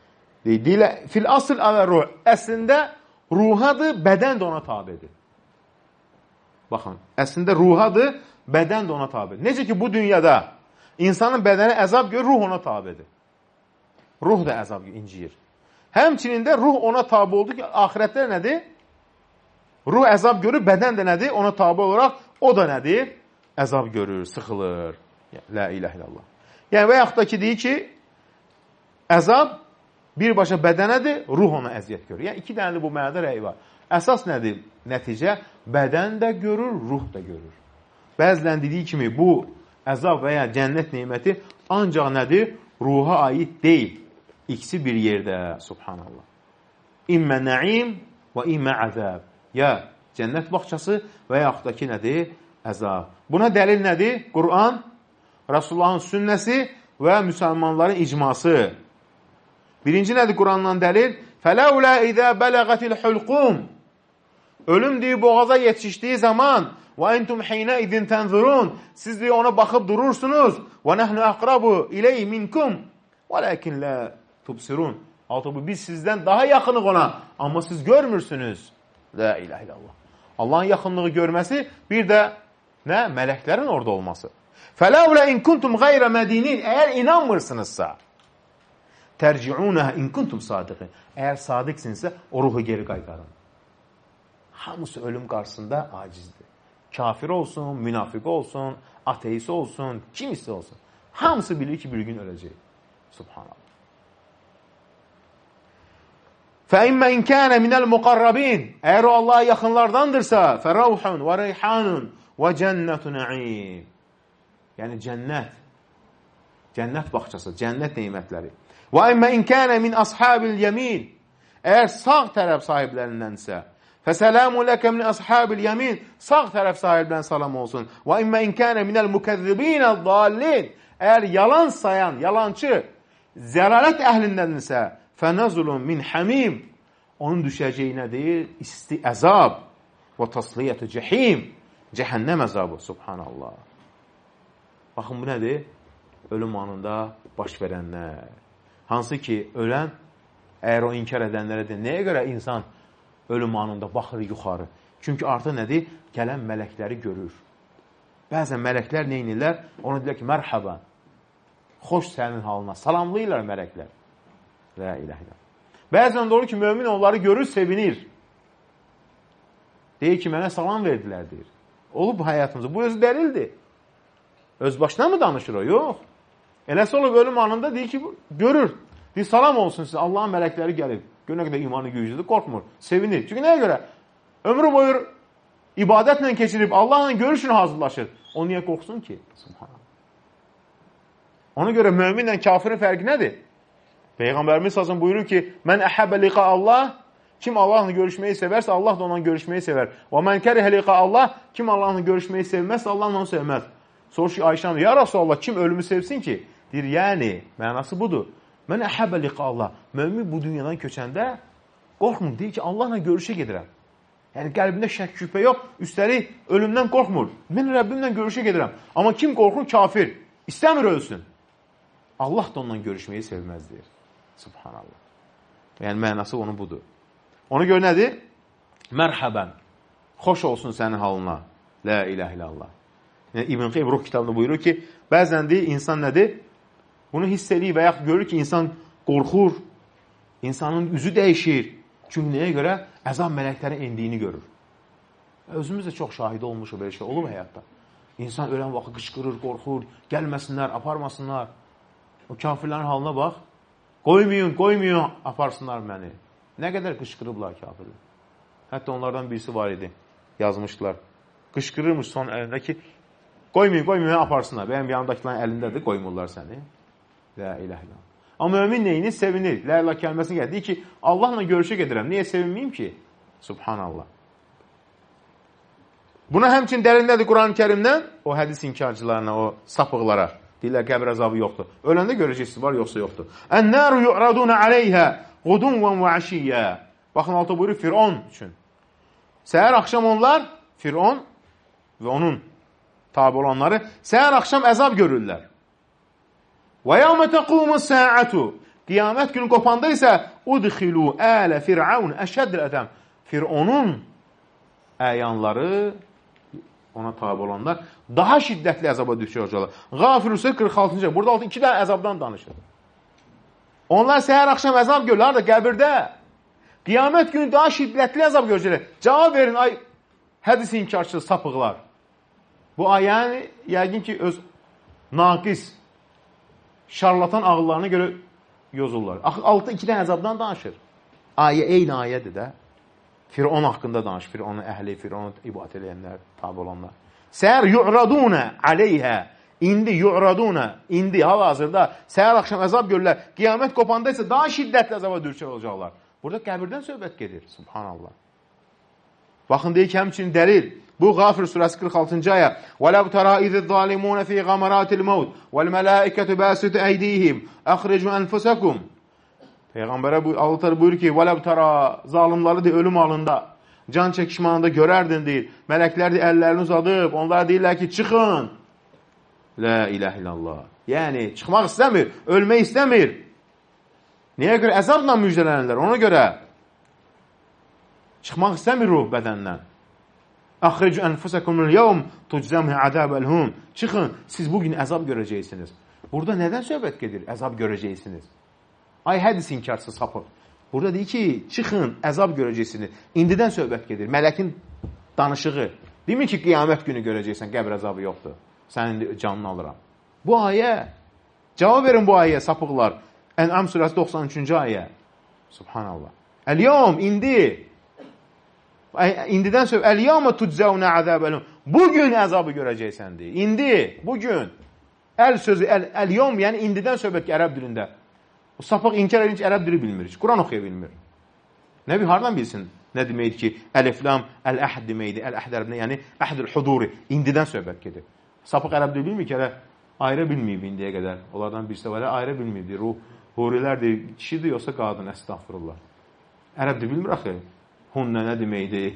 Fil asıl ələ ruh. Əslində ruhadır, bədən də ona tabidir. Baxın, əslində ruhadır, bədən də ona tabidir. Necə ki, bu dünyada insanın bədəni əzab görür, ruh ona tabidir. Ruh da əzab inciyir. Həmçinin də ruh ona tabi oldu ki, ahirətdə nədir? Ruh əzab görür, bədən də nədir? Ona tabi olaraq o da nədir? Əzab görür, sıxılır. La ilahe illallah. Yəni, və yaxud da ki, deyir ki, əzab birbaşa bədənədir, ruh ona əziyyət görür. Yəni, iki dənədir bu mənada rəy var. Əsas nədir? Nəticə, bədən də görür, ruh da görür. Bəzilən dediyi kimi, bu əzab və ya cənnət neyməti ancaq nədir? Ruha aid deyil. İkisi bir yerdə, subhanallah. İmmə nəim və immə əzəb. Ya cənnət baxçası və yaxud da ki, nədir? Əzab. Buna dəlil nədir? Quran, Rasulullahın sünnəsi və müsəlmanların icması. Birinci nədir Qurandan dəlil? Fələulə idə bələğətil xulqum. Ölüm deyib boğaza yetişdiyi zaman və entum hinə idin tənzurun. Siz deyib ona baxıb durursunuz. Və nəhnu əqrabu iləyh minkum. Və ləkin lə tubsirun. Halbuki biz sizdən daha yaxınıq ona. Amma siz görmürsünüz. La ilahe illallah. Allahın yaxınlığı görməsi, bir də nə? Mələklərin orada olması. Fələulə in kuntum qayrə mədinin. Əgər inanmırsınızsa, tərciunəhə in kuntum sadiqin. Əgər sadiqsinizsə, o ruhu geri qaytarın. Hamısı ölüm qarşısında acizdir. Kafir olsun, münafiq olsun, ateist olsun, kimisi olsun. Hamısı bilir ki, bir gün öləcək. Subhanallah. فَاِمَّا اِنْ كَانَ مِنَ الْمُقَرَّبِينَ. Eğer o Allah'a yakınlardandırsa فَرَوْحٌ وَرَيْحَانٌ وَجَنَّةُ نَعِيمٌ. Yani cennet. Cennet bahçesi, cennet nimetleri. وَاِمَّا اِنْ كَانَ مِنْ أَصْحَابِ الْيَمِينَ. Eğer sağ tərəf sahiblerindense فَسَلَامُ لَكَ مِنْ أَصْحَابِ الْيَمِينَ. Sağ tərəf sahibinden salam olsun. وَاِمَّا اِنْ كَانَ مِنَ الْمُكَذِّبِينَ الضَّالِّينَ. Eğer yalan sayan, yalancı, zəlalət əhlindense فَنَزُلٌ min hamim. Onun düşeceği nedir? İstiəzab və tasliyyətü cəhim. Cəhənnəm əzabı. Subhanallah. Baxın, bu nədir? Ölüm anında baş verənlər. Hansı ki, ölən, əgər o inkar edənlərədir. Nəyə görə insan ölüm anında baxır yuxarı? Çünki artıq nədir? Gələn mələkləri görür. Bəzən mələklər neynirlər? Ona deyirlər ki, mərhaba. Xoş sənin halına. Salamlayırlar mələklər. La ilahe illallah. Bəzən də olur ki, mömin onları görür, sevinir. Deyir ki, mənə salam verdilər, deyir. Olub həyatımızda. Bu özü dəlildir. Öz başına mı danışır o? Yox. Eləsi olub ölüm anında deyir ki, görür. Deyir, salam olsun sizə. Allahın mələkləri gəlib. Görünə qədər imanı güclüdür, qorxmur. Sevinir. Çünki nəyə görə? Ömrü boyu ibadətlə keçirib Allahla görüşünə hazırlaşır. O niyə qorxsun ki? Subhanallah. Ona görə möminlə kafirin fərqi nədir? Peyğəmbərimiz sazın buyurur ki, mən əhəbbə liqa Allah, kim Allahla görüşməyi sevərsə, Allah da onunla görüşməyi sevər. Və mən kərihə liqa Allah, kim Allahla görüşməyi sevməzsə, Allah onu sevməz. Soruş ki, Ayşə hanım, ya Rasulallah, kim ölümü sevsin ki? Deyir, yəni, mənası budur. Mən əhəbbə liqa Allah. Mömin bu dünyadan köçəndə qorxmur. Deyir ki, Allahla görüşə gedirəm. Yəni, qəlbində şək şübhə yox. Üstəlik, ölümdən qorxmur. Mən Rəbbimlə görüşə gedirəm. Amma kim qorxur? Kafir. İstəmir ölsün. Allah da onunla görüşməyi sevməz, deyir. Subhanallah. Yəni, mənası onun budur. Ona görə nədir? Mərhəbən. Xoş olsun sənin halına. La ilahe illallah. Yəni, İbn Qayyim Ruh kitabında buyurur ki, bəzən deyir, insan nədir? Bunu hiss edir və yaxud görür ki, insan qorxur, insanın üzü dəyişir. Çünki nəyə görə? Əzab mələklərin endiyini görür. Özümüz də çox şahid olmuşuq belə şey. Olur mu həyatda? İnsan ölən vaxt qışqırır, qorxur, gəlməsinlər, aparmasınlar. O kafirlərin halına bax. Qoymayın, aparsınlar məni. Nə qədər qışqırıblar kafirlər. Hətta onlardan birisi var idi, yazmışdılar. Qışqırırmış son əlində ki, qoymayın, aparsınlar. Bəyəm yanındakilərin əlindədir, qoymurlar səni. La ilahe illallah. Amma mümin neyini? Sevinir. La ilahe kəlməsini gəldi ki, Allahla görüşə gedirəm. Niyə sevinməyim ki? Subhanallah. Buna həmçin dəlilindədir Quran-ı Kərimdən, o hədis inkarcılarına, o sapıqlara. Deyirlər, qəbr əzabı yoxdur. Öləndə görəcəksiniz, var yoxsa yoxdur. Ən-nəru yu'raduna aleyhə qudunvan və əşiyyə. Baxın, altı buyurur Firon üçün. Səhər axşam onlar, Firon və onun tabi olanları, səhər axşam əzab görürlər. Və yəvmə təqumus səətu. Qiyamət günü qopanda isə udxilu ələ fir'aun əşəddil ədəm. Fironun əyanları, ona tabi olanlar, daha şiddətli əzaba düşəcəklər. Qafirüsə 46-cı. Burada 2 dənə əzabdan danışır. Onlar səhər axşam əzab görürlər da qəbirdə. Qiyamət günü daha şiddətli əzab görəcəklər. Cavab verin, ay hədis inkarçı sapıqlar. Bu ayəni, yəqin ki, öz naqis, şarlatan ağıllarına görə yozurlar. Altı 2 dənə əzabdan danışır. Ayə, eyni ayədir də. Firon haqqında danışır. Fironun əhli, Fironun ibadət edənlər, tabi olanlar. Səhər yu'raduna aleyhə. İndi yu'raduna. İndi hal-hazırda səhər axşam əzab görürlər. Qiyamət qopanda isə daha şiddətli əzaba düşər olacaqlar. Burada qəbirdən söhbət gedir. Subhanallah. Baxın, deyir ki, həmçinin dəlil. Bu Qafir surəsi 46-cı ayə. وَلَوْ تَرَا إِذِ الظَّالِمُونَ فِي غَمَرَاتِ الْمَوْتِ وَالْمَلَائِكَةُ بَاسِطُ أَيْدِيهِمْ أَخْرِجُوا أَنفُسَكُمْ. Peyğəmbərə Allah təala buyurur ki, "Vələv tara, zalimləri də ölüm halında, can çəkişmanında görərdin" deyir. Mələklər də əllərini uzadıb, onlara deyirlər ki, "Çıxın." La ilahe illallah. Yəni çıxmaq istəmir, ölmək istəmir. Niyə görə? Əzabla müjdələnirlər. Ona görə çıxmaq istəmir ruh bədəndən. "Əxricu anfusakumul yawm tujzamu azabal hun." Çıxın, siz bu gün əzab görəcəksiniz. Burada nədən söhbət gedir? Əzab görəcəksiniz. Ay hədis inkarçısı sapıq. Burada deyir ki, çıxın, əzab görəcəksiniz. İndidən söhbət gedir. Mələkin danışığı. Demir ki, qiyamət günü görəcəksən, qəbr əzabı yoxdur. Sənin canını alıram. Bu ayə, cavab verin bu ayəyə sapıqlar. Ən'am surəsi 93-cü ayə. Subhanallah. Əl-yawm, indi. İndidən söhbət. Əl-yawmə tuczəvnə əzəbəlum. Bugün əzabı görəcəksən deyir. İndi, bugün. Əl sözü, əl-yawm, yəni indidən söhbət ki, ərəb dilində. O sapıq inkar edin ki, ərəb dili bilmir. Quran oxuya bilmir. Nə bir, hardan bilsin? Nə deməkdir ki, əl-iflam, əl-əhd deməkdir. Əl-əhd ərəbində, yəni əhd-ül-huduri. İndidən söhbət gedir. Sapıq ərəb dili bilmir ki, elə ayrı bilməyib indiyə qədər. Onlardan birisi var, ayrı bilməyibdir. Ruh, hurilərdir, kişidir, yoxsa qadın, əstəğfirullah. Ərəb dili bilmir axı. Hunnə nə deməkdir?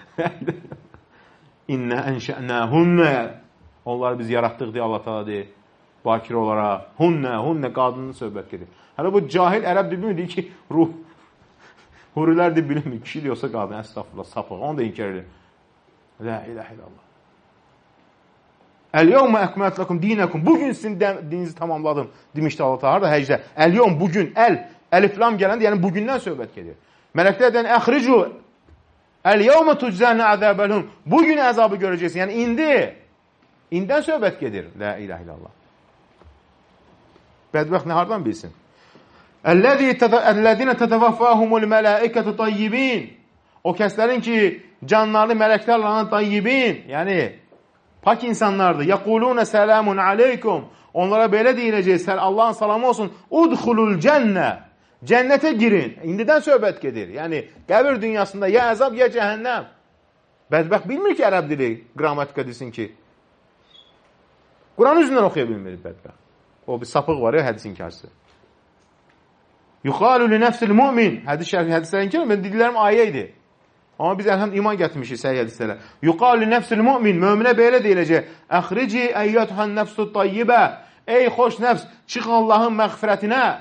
İnnə ənşə'nəhunnə. Onları biz yaratdıq deyə Allah təala deyir. Bakir olaraq. Hunnə, qadının söhbət gedir. Hələ bu cahil ərəb dili bilmir ki, ruh, hurilər de bilmir, kişi yoxsa qadın, əstəğfirullah, sapıq. Onu da inkar edir. La ilahe illallah. Əl-yevmə əkmət lakum dinəkum. Bugün sizin dininizi tamamladım, demişdi Allah Teala. Harada həcdə? Əl-yevm, bugün, əliflam gələndə, yəni bugündən söhbət gedir. Mələklərdən əxricu, əl-yevmə tuczənə əzəbəlhum. Bugün əzabı görəcəksin. Yəni indi. İndən söhbət gedir. La ilahe illallah. Bədbəxt nə hardan bilsin? Əl-ləzinə tətəvəffəhumul mələikətü tayyibin. O kəslərin ki, canlarını mələklərlə tayyibin, yəni pak insanlardır. Yəqulunə sələmun aleykum. Onlara belə deyiləcək, Allahın salamı olsun. Udxulul cənnə. Cənnətə girin. İndidən söhbət gedir. Yəni, qəbir dünyasında ya əzab, ya cəhənnəm. Bədbəxt bilmir ki, ərəb dili qrammatika desin ki. Quran üzündən oxuya bilmir bədbəxt. O bir sapıq var ya, hədis inkarçısı. Yuxalu li nəfsil mümin. Hədislərin ki, mən dediklərim ayə idi. Amma biz əlhəm iman gətirmişik səhiyyə hədislərə. Yuqalu nəfsil mümin, möminə belə deyiləcək. Əxrici əyyətən nəfsü tayyibə. Ey xoş nəfs, çıx Allahın məğfirətinə.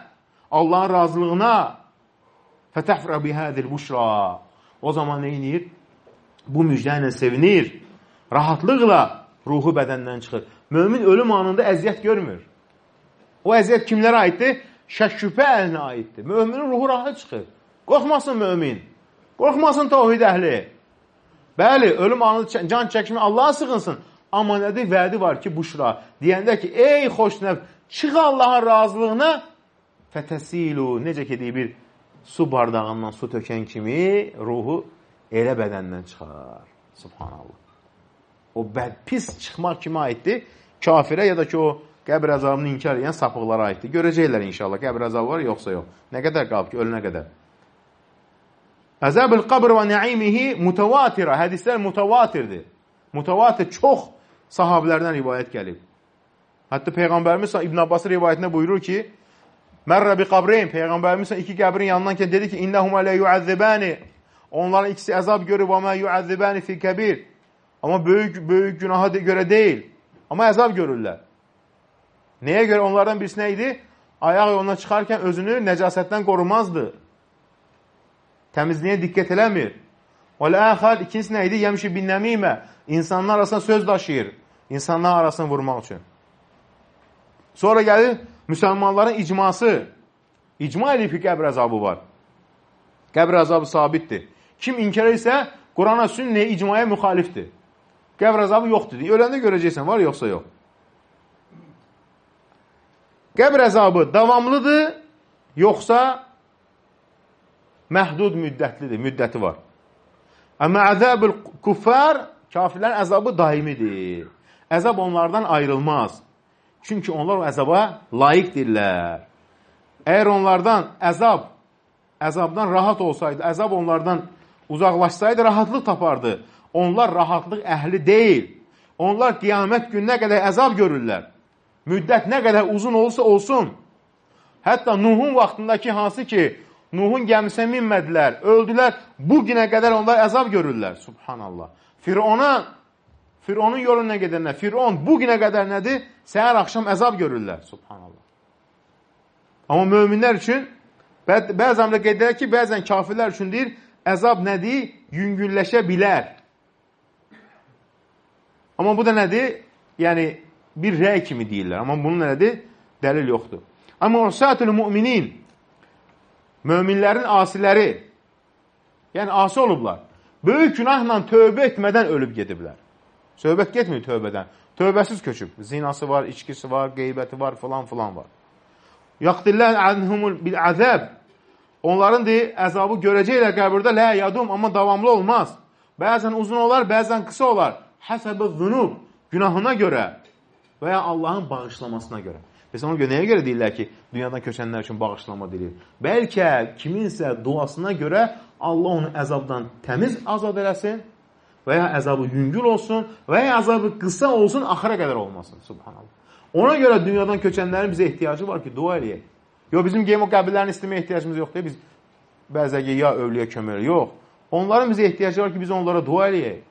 Allahın razılığına fətəfrə bihədil buşra. O zaman neyinir? Bu müjdəylə sevinir. Rahatlıqla ruhu bədəndən çıxır. Mömin ölüm anında əziyyət görmür. O əziyyət kimlərə aiddir? Şək-şübhə əhlinə aiddir. Möminin ruhu rahat çıxır. Qorxmasın mömin. Qorxmasın tövhid əhli. Bəli, ölüm anında can çəkimi Allah'a sığınsın. Amma nədir? Vədi var ki, buşra. Deyəndə ki, ey xoş nəv, çıx Allahın razılığına fətəsilu. Necə ki, deyir, bir su bardağından su tökən kimi ruhu elə bədəndən çıxar. Subhanallah. O pis çıxmaq kimi aiddir? Kafirə ya da ki, o qəbr əzabını inkar edən sapıqlara aiddir. Görəcəklər inşallah. Qəbr əzabı var, yoxsa yox. Nə qədər qalıb ki, ölünə qədər. Əzab-ül qabr və nəimihi mütəvatirə. Hədislər mütəvatirdir. Mütəvatir çox sahabilərdən rivayət gəlib. Hətta Peyğəmbərimiz İbn Abbasın rivayətində buyurur ki, Mərrə bi qabreyn, Peyğəmbərimiz iki qəbrin yanından ki, dedi ki, İnnəhumə lə yuəzzibəni. Onların ikisi əzab görür və mə yuəzzibəni fi kəbir. Amma böyük günaha görə deyil. Amma əzab görürlər. Nəyə görə? Onlardan birisi nə idi? Ayaq yoluna çıxarkən özünü nəcasətdən qorumazdı. Təmizliyə diqqət eləmir. Vəl-əxər, ikincisi nə idi? Yəmişi bin nəmimə. İnsanlar arasında söz daşıyır. İnsanlar arasını vurmaq üçün. Sonra gəlir müsəlmanların icması. İcma edib ki, qəbr əzabı var. Qəbr əzabı sabitdir. Kim inkar etsə, Qurana, sünnəyə, icmaya müxalifdir. Qəbr əzabı yoxdur. Öləndə görəcəksən, var yoxsa yox. Qəbr əzabı davamlıdır, yoxsa məhdud müddətlidir, müddəti var. Amma əzab-ül kuffar, kafirlərin əzabı daimidir. Əzab onlardan ayrılmaz. Çünki onlar o əzaba layiqdirlər. Əgər onlardan əzabdan rahat olsaydı, əzab onlardan uzaqlaşsaydı, rahatlıq tapardı. Onlar rahatlıq əhli deyil. Onlar qiyamət gününə qədər əzab görürlər. Müddət nə qədər uzun olsa olsun. Hətta Nuhun vaxtındakı hansı ki, Nuhun gəmisə minmədilər, öldülər, bu günə qədər onlar əzab görürlər. Subhanallah. Fironun yoluna gedənlər, Firon bu günə qədər nədir? Səhər axşam əzab görürlər. Subhanallah. Amma möminlər üçün, bəzən də qeyd edək ki, bəzən kafirlər üçün deyir, əzab nədir? Yüngülləşə bilər. Amma bu da nədir? Yəni, bir rəy kimi deyirlər. Amma bunun nədir? Dəlil yoxdur. Amma ursatül müminin, möminlərin asiləri, yəni asi olublar, böyük günahla tövbə etmədən ölüb gediblər. Söhbət getmir tövbədən. Tövbəsiz köçüb. Zinası var, içkisi var, qeybəti var, filan var. Yaqdillər anhumul bil azab. Onların deyir, əzabı görəcəklər qəbirdə, lə yadum, amma davamlı olmaz. Bəzən uzun olar, bəzən qısa olar. Həsəbə zunub, günahına görə və ya Allahın bağışlamasına görə. Ona görə nəyə görə deyirlər ki, dünyadan köçənlər üçün bağışlama deyilir? Bəlkə kiminsə duasına görə Allah onu əzabdan təmiz azad eləsin və ya əzabı yüngül olsun və ya əzabı qısa olsun, axıra qədər olmasın. Subhanallah. Ona görə dünyadan köçənlərin bizə ehtiyacı var ki, dua eləyək. Yox, bizim o qəbirlərini istəməyə ehtiyacımız yoxdur. Biz bəzəgə ya övliyə kömürə. Yox. Onların bizə ehtiyacı var ki, biz onlara dua eləyək.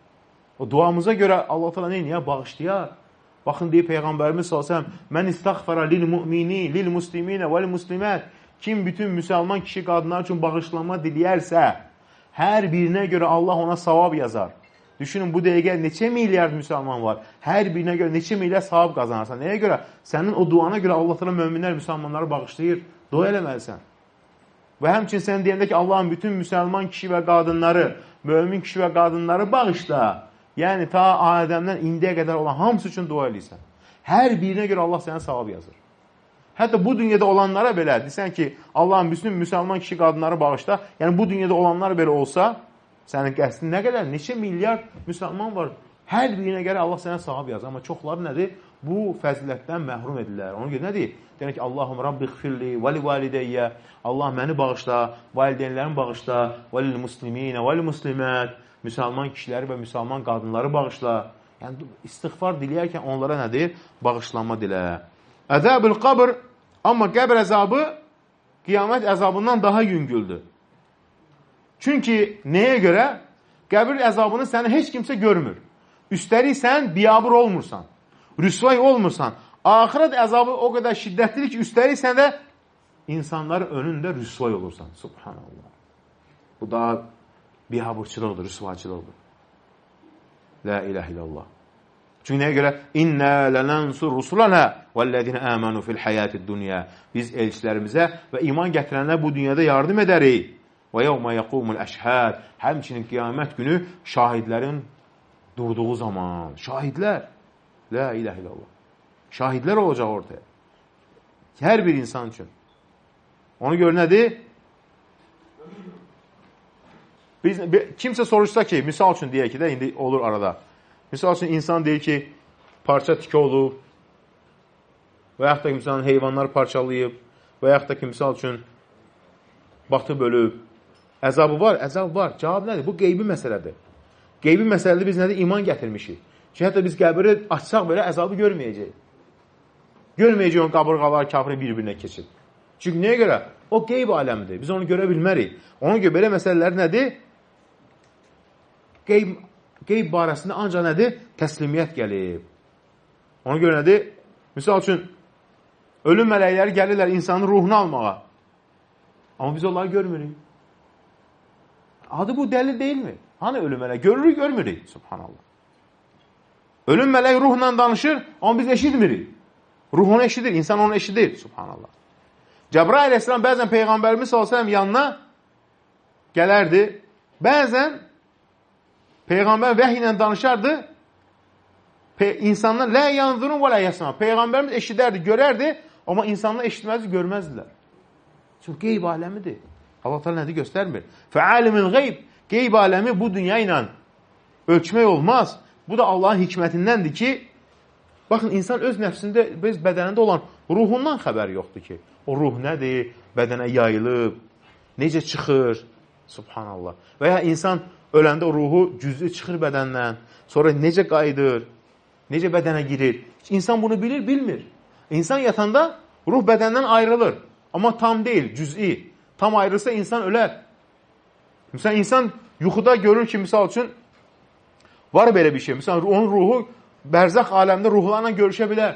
O duamıza görə Allah təala nəyə bağışlayar? Baxın deyib Peyğəmbərimiz s.ə.v. Mən istəğfərə lil-mü'mini, lil-musliminə və lil-muslimət. Kim bütün müsəlman kişi qadınlar üçün bağışlanma diləyərsə, hər birinə görə Allah ona savab yazar. Düşünün, bu dəqiqə neçə milyard müsəlman var. Hər birinə görə neçə milyard savab qazanarsan. Nəyə görə? Sənin o duana görə Allah təala möminlər, müsəlmanları bağışlayır. Dua eləməlisən. Və həmçinin sən deyəndə ki, Allahın bütün müsəlman kişi və qadınları, mömin kişi və qadınları bağışla. Yəni, ta Adəmdən indiyə qədər olan hamısı üçün dua eləyirsən. Hər birinə görə Allah sənə savab yazır. Hətta bu dünyada olanlara belə, desən ki, Allahın bütün müsəlman kişi qadınları bağışla, yəni bu dünyada olanlar belə olsa, sənin qəsdin nə qədər? Neçə milyard müsəlman var? Hər birinə görə Allah sənə savab yazır. Amma çoxları nədir? Bu fəzilətdən məhrum edirlər. Ona görə nədir? Deyək ki, Allahum Rabbi xfirli, vəli valideyyə, Allah məni bağışla, valideynlərini bağışla, vəlil musliminə, vəli muslimət, müsəlman kişiləri və müsəlman qadınları bağışla. Yəni, istiğfar diləyərkən onlara nədir? Bağışlanma dilə. Əzab-ül qabr, amma qəbr əzabı qiyamət əzabından daha yüngüldür. Çünki nəyə görə? Qəbir əzabını səni heç kimsə görmür. Üstəlik sən biyabır olmursan, rüsvay olmursan. Axirət əzabı o qədər şiddətlidir ki, üstəlik sən də insanların önündə rüsvay olursan. Subhanallah. Bu da bihabırçılıqdır, rüsvaçılıqdır. La ilahe illallah. Çünki nəyə görə? İnnə lənənsur rusulana vəllədinə əmənu fil həyatid dünya. Biz elçilərimizə və iman gətirənlər bu dünyada yardım edərik. Və yevmə yəqumul əşhəd. Həmçinin qiyamət günü şahidlərin durduğu zaman. Şahidlər. La ilahe illallah. Şahidlər olacaq ortaya. Hər bir insan üçün. Onu gör nədir? Kimsə soruşsa ki, misal üçün deyək ki də, indi olur arada. Misal üçün insan deyir ki, parça tikə olub və yaxud da kimsə heyvanlar parçalayıb və yaxud da ki, misal üçün batıb ölüb. Əzabı var, əzab var. Cavab nədir? Bu qeybi məsələdir. Qeybi məsələdə biz nədir? İman gətirmişik. Ki, hətta biz qəbri açsaq belə əzabı görməyəcəyik. Görməyəcəyik onun qabırğalar, kafiri bir-birinə keçib. Çünki nəyə görə? O qeyb aləmidir. Biz onu görə bilmərik. Ona görə belə məsələlər nədir? Qeyb barəsində ancaq nədir? Təslimiyyət gəlib. Ona görə nədir? Misal üçün, ölüm mələkləri gəlirlər insanın ruhunu almağa. Amma biz onları görmürük. Adı bu dəlil deyilmi? Hani ölüm mələk? Görürük, görmürük. Subhanallah. Ölüm mələk ruhla danışır, amma biz eşitmirik. Ruh onu eşidir, insan onu eşidir. Subhanallah. Cəbrail əleyhissalam bəzən Peyğəmbərimiz s.ə.v yanına gələrdi. Bəzən Peyğəmbər vəhy ilə danışardı. İnsanlar lə yanzurun və lə yəsmə. Peyğəmbərimiz eşidərdi, görərdi, amma insanlar eşitməzdi, görməzdilər. Çünki qeyb aləmidir. Allah Teala nədir göstərmir. Fəalimin qeyb. Qeyb aləmi bu dünya ilə ölçmək olmaz. Bu da Allahın hikmətindəndir ki, baxın, insan öz nəfsində, öz bədənində olan ruhundan xəbər yoxdur ki, o ruh nədir, bədənə yayılıb, necə çıxır, subhanallah. Və ya insan öləndə o ruhu cüzü çıxır bədəndən, sonra necə qayıdır, necə bədənə girir. İnsan bunu bilir, bilmir. İnsan yatanda ruh bədəndən ayrılır, amma tam deyil, cüz'i. Tam ayrılsa insan ölər. Məsələn, insan yuxuda görür ki, misal üçün, var belə bir şey. Məsələn, onun ruhu bərzəx aləmdə ruhlarla görüşə bilər.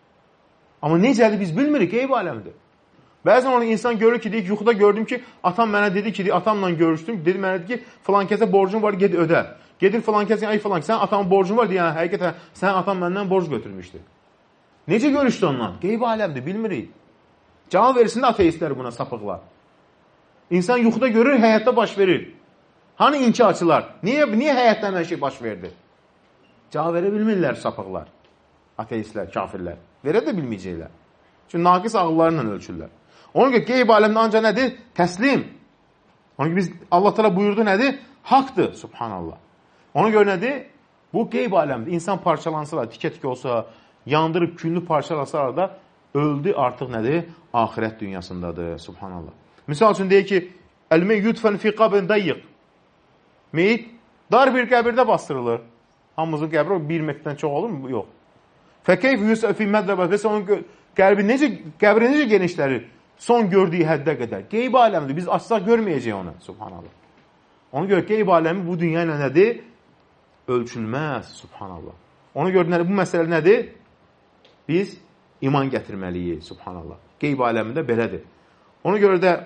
Amma necədir biz bilmirik, qeyb aləmdir. Bəzən onu insan görür ki, deyir ki, yuxuda gördüm ki, atam mənə dedi ki, atamla görüşdüm, dedi mənə dedi ki, filan kəsə borcun var, ged ödə. Gedir filan kəsə, ay filan, sən atamın borcun var, deyən, həqiqətən, sən atam məndən borc götürmüşdü. Necə görüşdü ondan? Qeyb aləmdir, bilmirik. Cavab versin də ateistlər buna, sapıqlar. İnsan yuxuda görür, həyatda baş verir. Hani inkarçılar? Niyə həyatda hər şey baş verdi? Cavab verə bilmirlər sapıqlar. Ateistlər, kafirlər. Verə də bilməyəcəklər. Çünki naqis ağıllarla ölçürlər. Onun görə qeyb aləmdə ancaq nədir? Təslim. Onun görə biz, Allah Teala buyurdu nədir? Haqdır, subhanallah. Ona görə nədir? Bu qeyb aləmdir. İnsan parçalansalar, tikə-tikə olsa, yandırıb külünü parçalasalar da öldü artıq nədir? Ahirət dünyasındadır, subhanallah. Misal üçün deyək ki, əl-meyyit yudfən fi qabın dayyıq. Meyit dar bir qəbirdə bastırılır. Hamımızın qəbri 1 metrdən çox olur mu? Yox. Fəkeyf yusuf fi mədləbət və onun qəbri necə genişlərir? Son gördüyü həddə qədər. Qeyb aləmidir. Biz açsaq görməyəcəyik onu. Subhanallah. Ona görə qeyb aləmi bu dünya ilə nədir? Ölçülməz. Subhanallah. Ona görə nədir? Bu məsələ nədir? Biz iman gətirməliyik. Subhanallah. Qeyb aləmində belədir. Ona görə də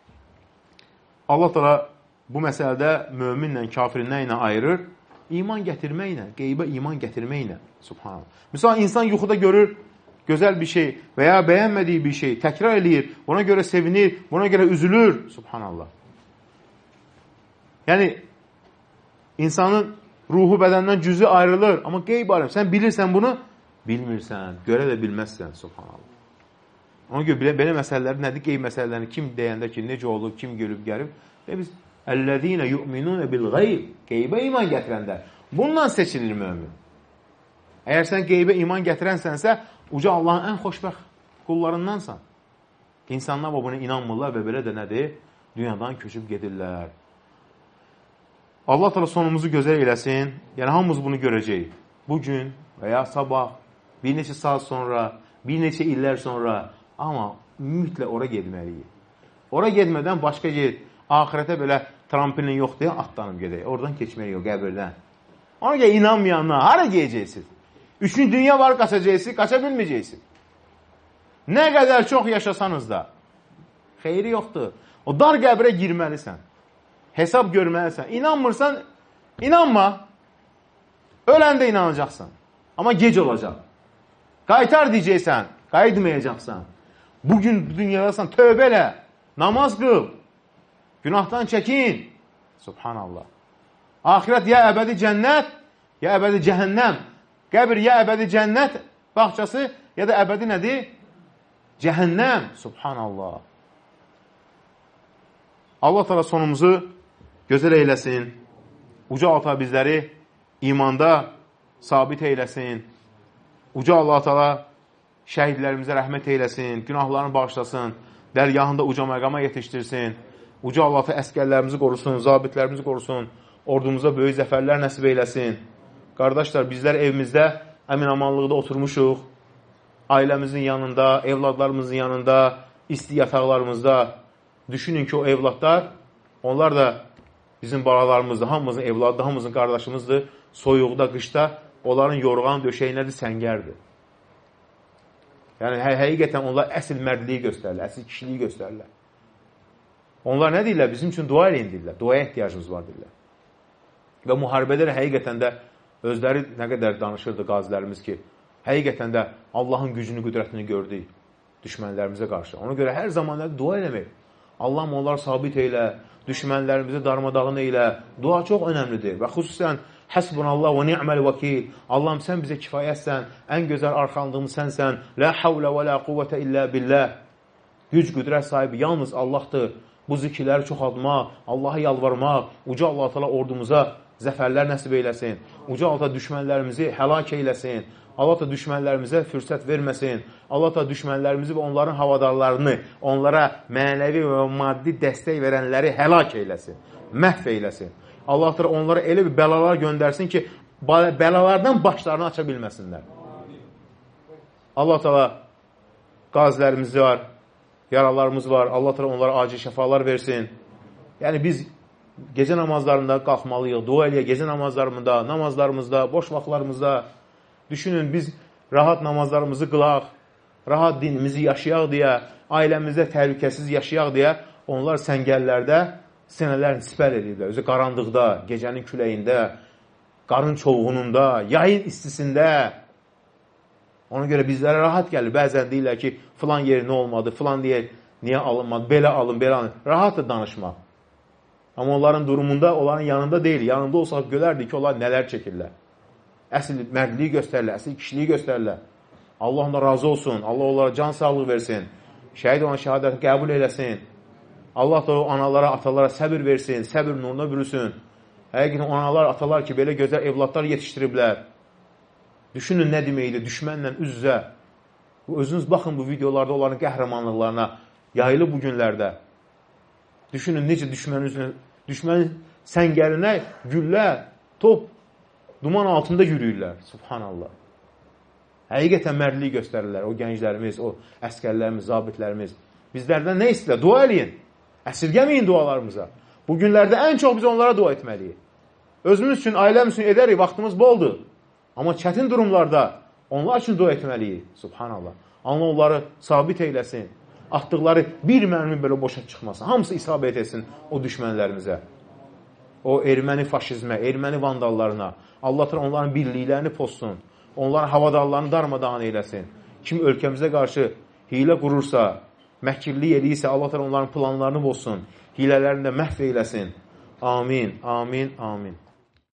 Allah Teala bu məsələdə möminlə, kafirindən ilə ayırır. İman gətirməklə, qeybə iman gətirməklə. Subhanallah. Misal, insan yuxuda görür gözəl bir şey və ya bəyənmədiyi bir şey, təkrar eləyir, buna görə sevinir, buna görə üzülür. Subhanallah. Yəni, insanın ruhu bədəndən cüzü ayrılır. Amma qeyb aləm. Sən bilirsən bunu, bilmirsən, görə də bilməzsən. Subhanallah. Ona görə belə məsələləri nədir? Qeyb məsələlərini kim deyəndə ki, necə olub, kim görüb, gəlib. Və biz əllədinə yu'minunə bil-qeyb, qeybə iman gətirəndə. Bundan seçilir mömin. Əgər sən qeybə iman gətirənsənsə, uca Allahın ən xoşbəxt qullarındansan. İnsanlar buna inanmırlar və belə də nədir? Dünyadan köçüb gedirlər. Allah Teala sonumuzu gözəl eləsin. Yəni, hamımız bunu görəcəyik. Bugün və ya sabah, bir neçə saat sonra, bir neçə illər sonra, amma mütləq ora getməliyik. Ora getmədən başqa yer, ahirətə belə tramplin yox deyə atlanıb gedək. Oradan keçməliyik o qəbirdən. Ona görə inanmayanlar, hara geyəcəksiniz? Üçüncü dünya var, qaçacaqsınız, qaça bilməyəcəksiniz. Nə qədər çox yaşasanız da, Xeyri yoxdur. O dar qəbrə girməlisən. Hesab görməlisən. İnanmırsan, inanma. Öləndə inanacaqsan. Amma gec olacaq. Qaytar deyəcəksən, qayıtmayacaqsan. Bugün dünyadasan, tövbə elə. Namaz qıl. Günahdan çəkin. Subhanallah. Ahirət ya əbədi cənnət, ya əbədi cəhənnəm. Qəbir ya əbədi cənnət bağçası, ya da əbədi nədir? Cəhənnəm. Subhanallah. Allah təala sonumuzu gözəl eyləsin. Uca Allah bizləri imanda sabit eyləsin. Uca Allah təala şəhidlərimizə rəhmət eyləsin, günahlarını bağışlasın, dərgahında uca məqama yetişdirsin. Uca Allah təala əskərlərimizi qorusun, zabitlərimizi qorusun, ordumuza böyük zəfərlər nəsib eyləsin. Qardaşlar, bizlər evimizdə əmin-amanlıqda oturmuşuq. Ailəmizin yanında, evladlarımızın yanında, isti yataqlarımızda. Düşünün ki, o evladlar, onlar da bizim balalarımızdır, hamımızın evladı, hamımızın qardaşımızdır. Soyuqda, qışda onların yorğan döşəyinədir, səngərdir. Yəni, həqiqətən onlar əsl mərdliyi göstərirlər, əsl kişiliyi göstərirlər. Onlar nə deyirlər? Bizim üçün dua eləyin deyirlər. Duaya ehtiyacımız var deyirlər. Və müharibədə həqiqətən də özləri nə qədər danışırdı qazilərimiz ki, həqiqətən də Allahın gücünü, qüdrətini gördük düşmənlərimizə qarşı. Ona görə hər zaman dua eləmək. Allahım onları sabit eylə, düşmənlərimizi darmadağın eylə. Dua çox önəmlidir və xüsusən Həsbunallah və ni'məl vəkil. Allahım, sən bizə kifayətsən, ən gözəl arxanlığımız sənsən. La havlə və la quvvətə illə billah. Güc, qüdrət sahibi yalnız Allahdır. Bu zikirləri çoxaltmaq, Allaha yalvarmaq, uca Allah təala ordumuza zəfərlər nəsib eyləsin. Uca Allah təala düşmənlərimizi həlak eyləsin. Allah da düşmənlərimizə fürsət verməsin. Allah da düşmənlərimizi və onların havadarlarını, onlara mənəvi və maddi dəstək verənləri həlak eyləsin, məhv eyləsin. Allah da onlara elə bir bəlalar göndərsin ki, bəlalardan başlarını aça bilməsinlər. Allah da qazilərimiz var, yaralarımız var. Allah da onlara acil şəfalar versin. Yəni biz gecə namazlarında qalxmalıyıq, dua eləyək, gecə namazlarımızda, boş vaxtlarımızda. Düşünün, biz rahat namazlarımızı qılaq, rahat dinimizi yaşayaq deyə, ailəmizdə təhlükəsiz yaşayaq deyə, onlar səngərlərdə sinələrini sipər edirlər. Özü qaranlıqda, gecənin küləyində, qarın çovğununda, yayın istisində. Ona görə bizlərə rahat gəlir. Bəzən deyirlər ki, filan yeri nə olmadı, filan deyir, niyə alınmadı, belə alın, belə alın. Rahatdır danışmaq. Amma onların durumunda, onların yanında deyil. Yanında olsaq görərdik ki, onlar nələr çəkirlər. Əsl mərdliyi göstərirlər, əsl kişiliyi göstərirlər. Allah onlara razı olsun, Allah onlara can sağlığı versin, şəhid olan şəhadətini qəbul eləsin. Allah da o analara, atalara səbir versin, səbir nuruna bürüsün. Həqiqətən analar, atalar ki, belə gözəl evladlar yetişdiriblər. Düşünün nə deməkdir, düşmənlə üz-üzə. Özünüz baxın bu videolarda onların qəhrəmanlıqlarına, yayılı bu günlərdə. Düşünün necə düşmənin səngərinə güllə, top, duman altında yürüyürlər. Subhanallah. Həqiqətən mərdliyi göstərirlər. O gənclərimiz, o əskərlərimiz, zabitlərimiz. Bizlərdən nə istəyirlər? Dua eləyin. Əsirgəməyin dualarımıza. Bu günlərdə ən çox biz onlara dua etməliyik. Özümüz üçün, ailemiz üçün edərik, vaxtımız boldur. Amma çətin durumlarda onlar üçün dua etməliyik. Subhanallah. Allah onları sabit eyləsin. Atdıqları bir mərmi belə boşa çıxmasın. Hamısı isabət etsin o düşmənlərimizə. O erməni faşizmə, erməni vandallarına. Allah onların birliklərini pozsun. Onların havadarlarını darmadağın eyləsin. Kim ölkəmizə qarşı hilə qurursa, məkirli eləyirsə, Allah onların planlarını bozsun. Hilələrini də məhv eyləsin. Amin, amin, amin.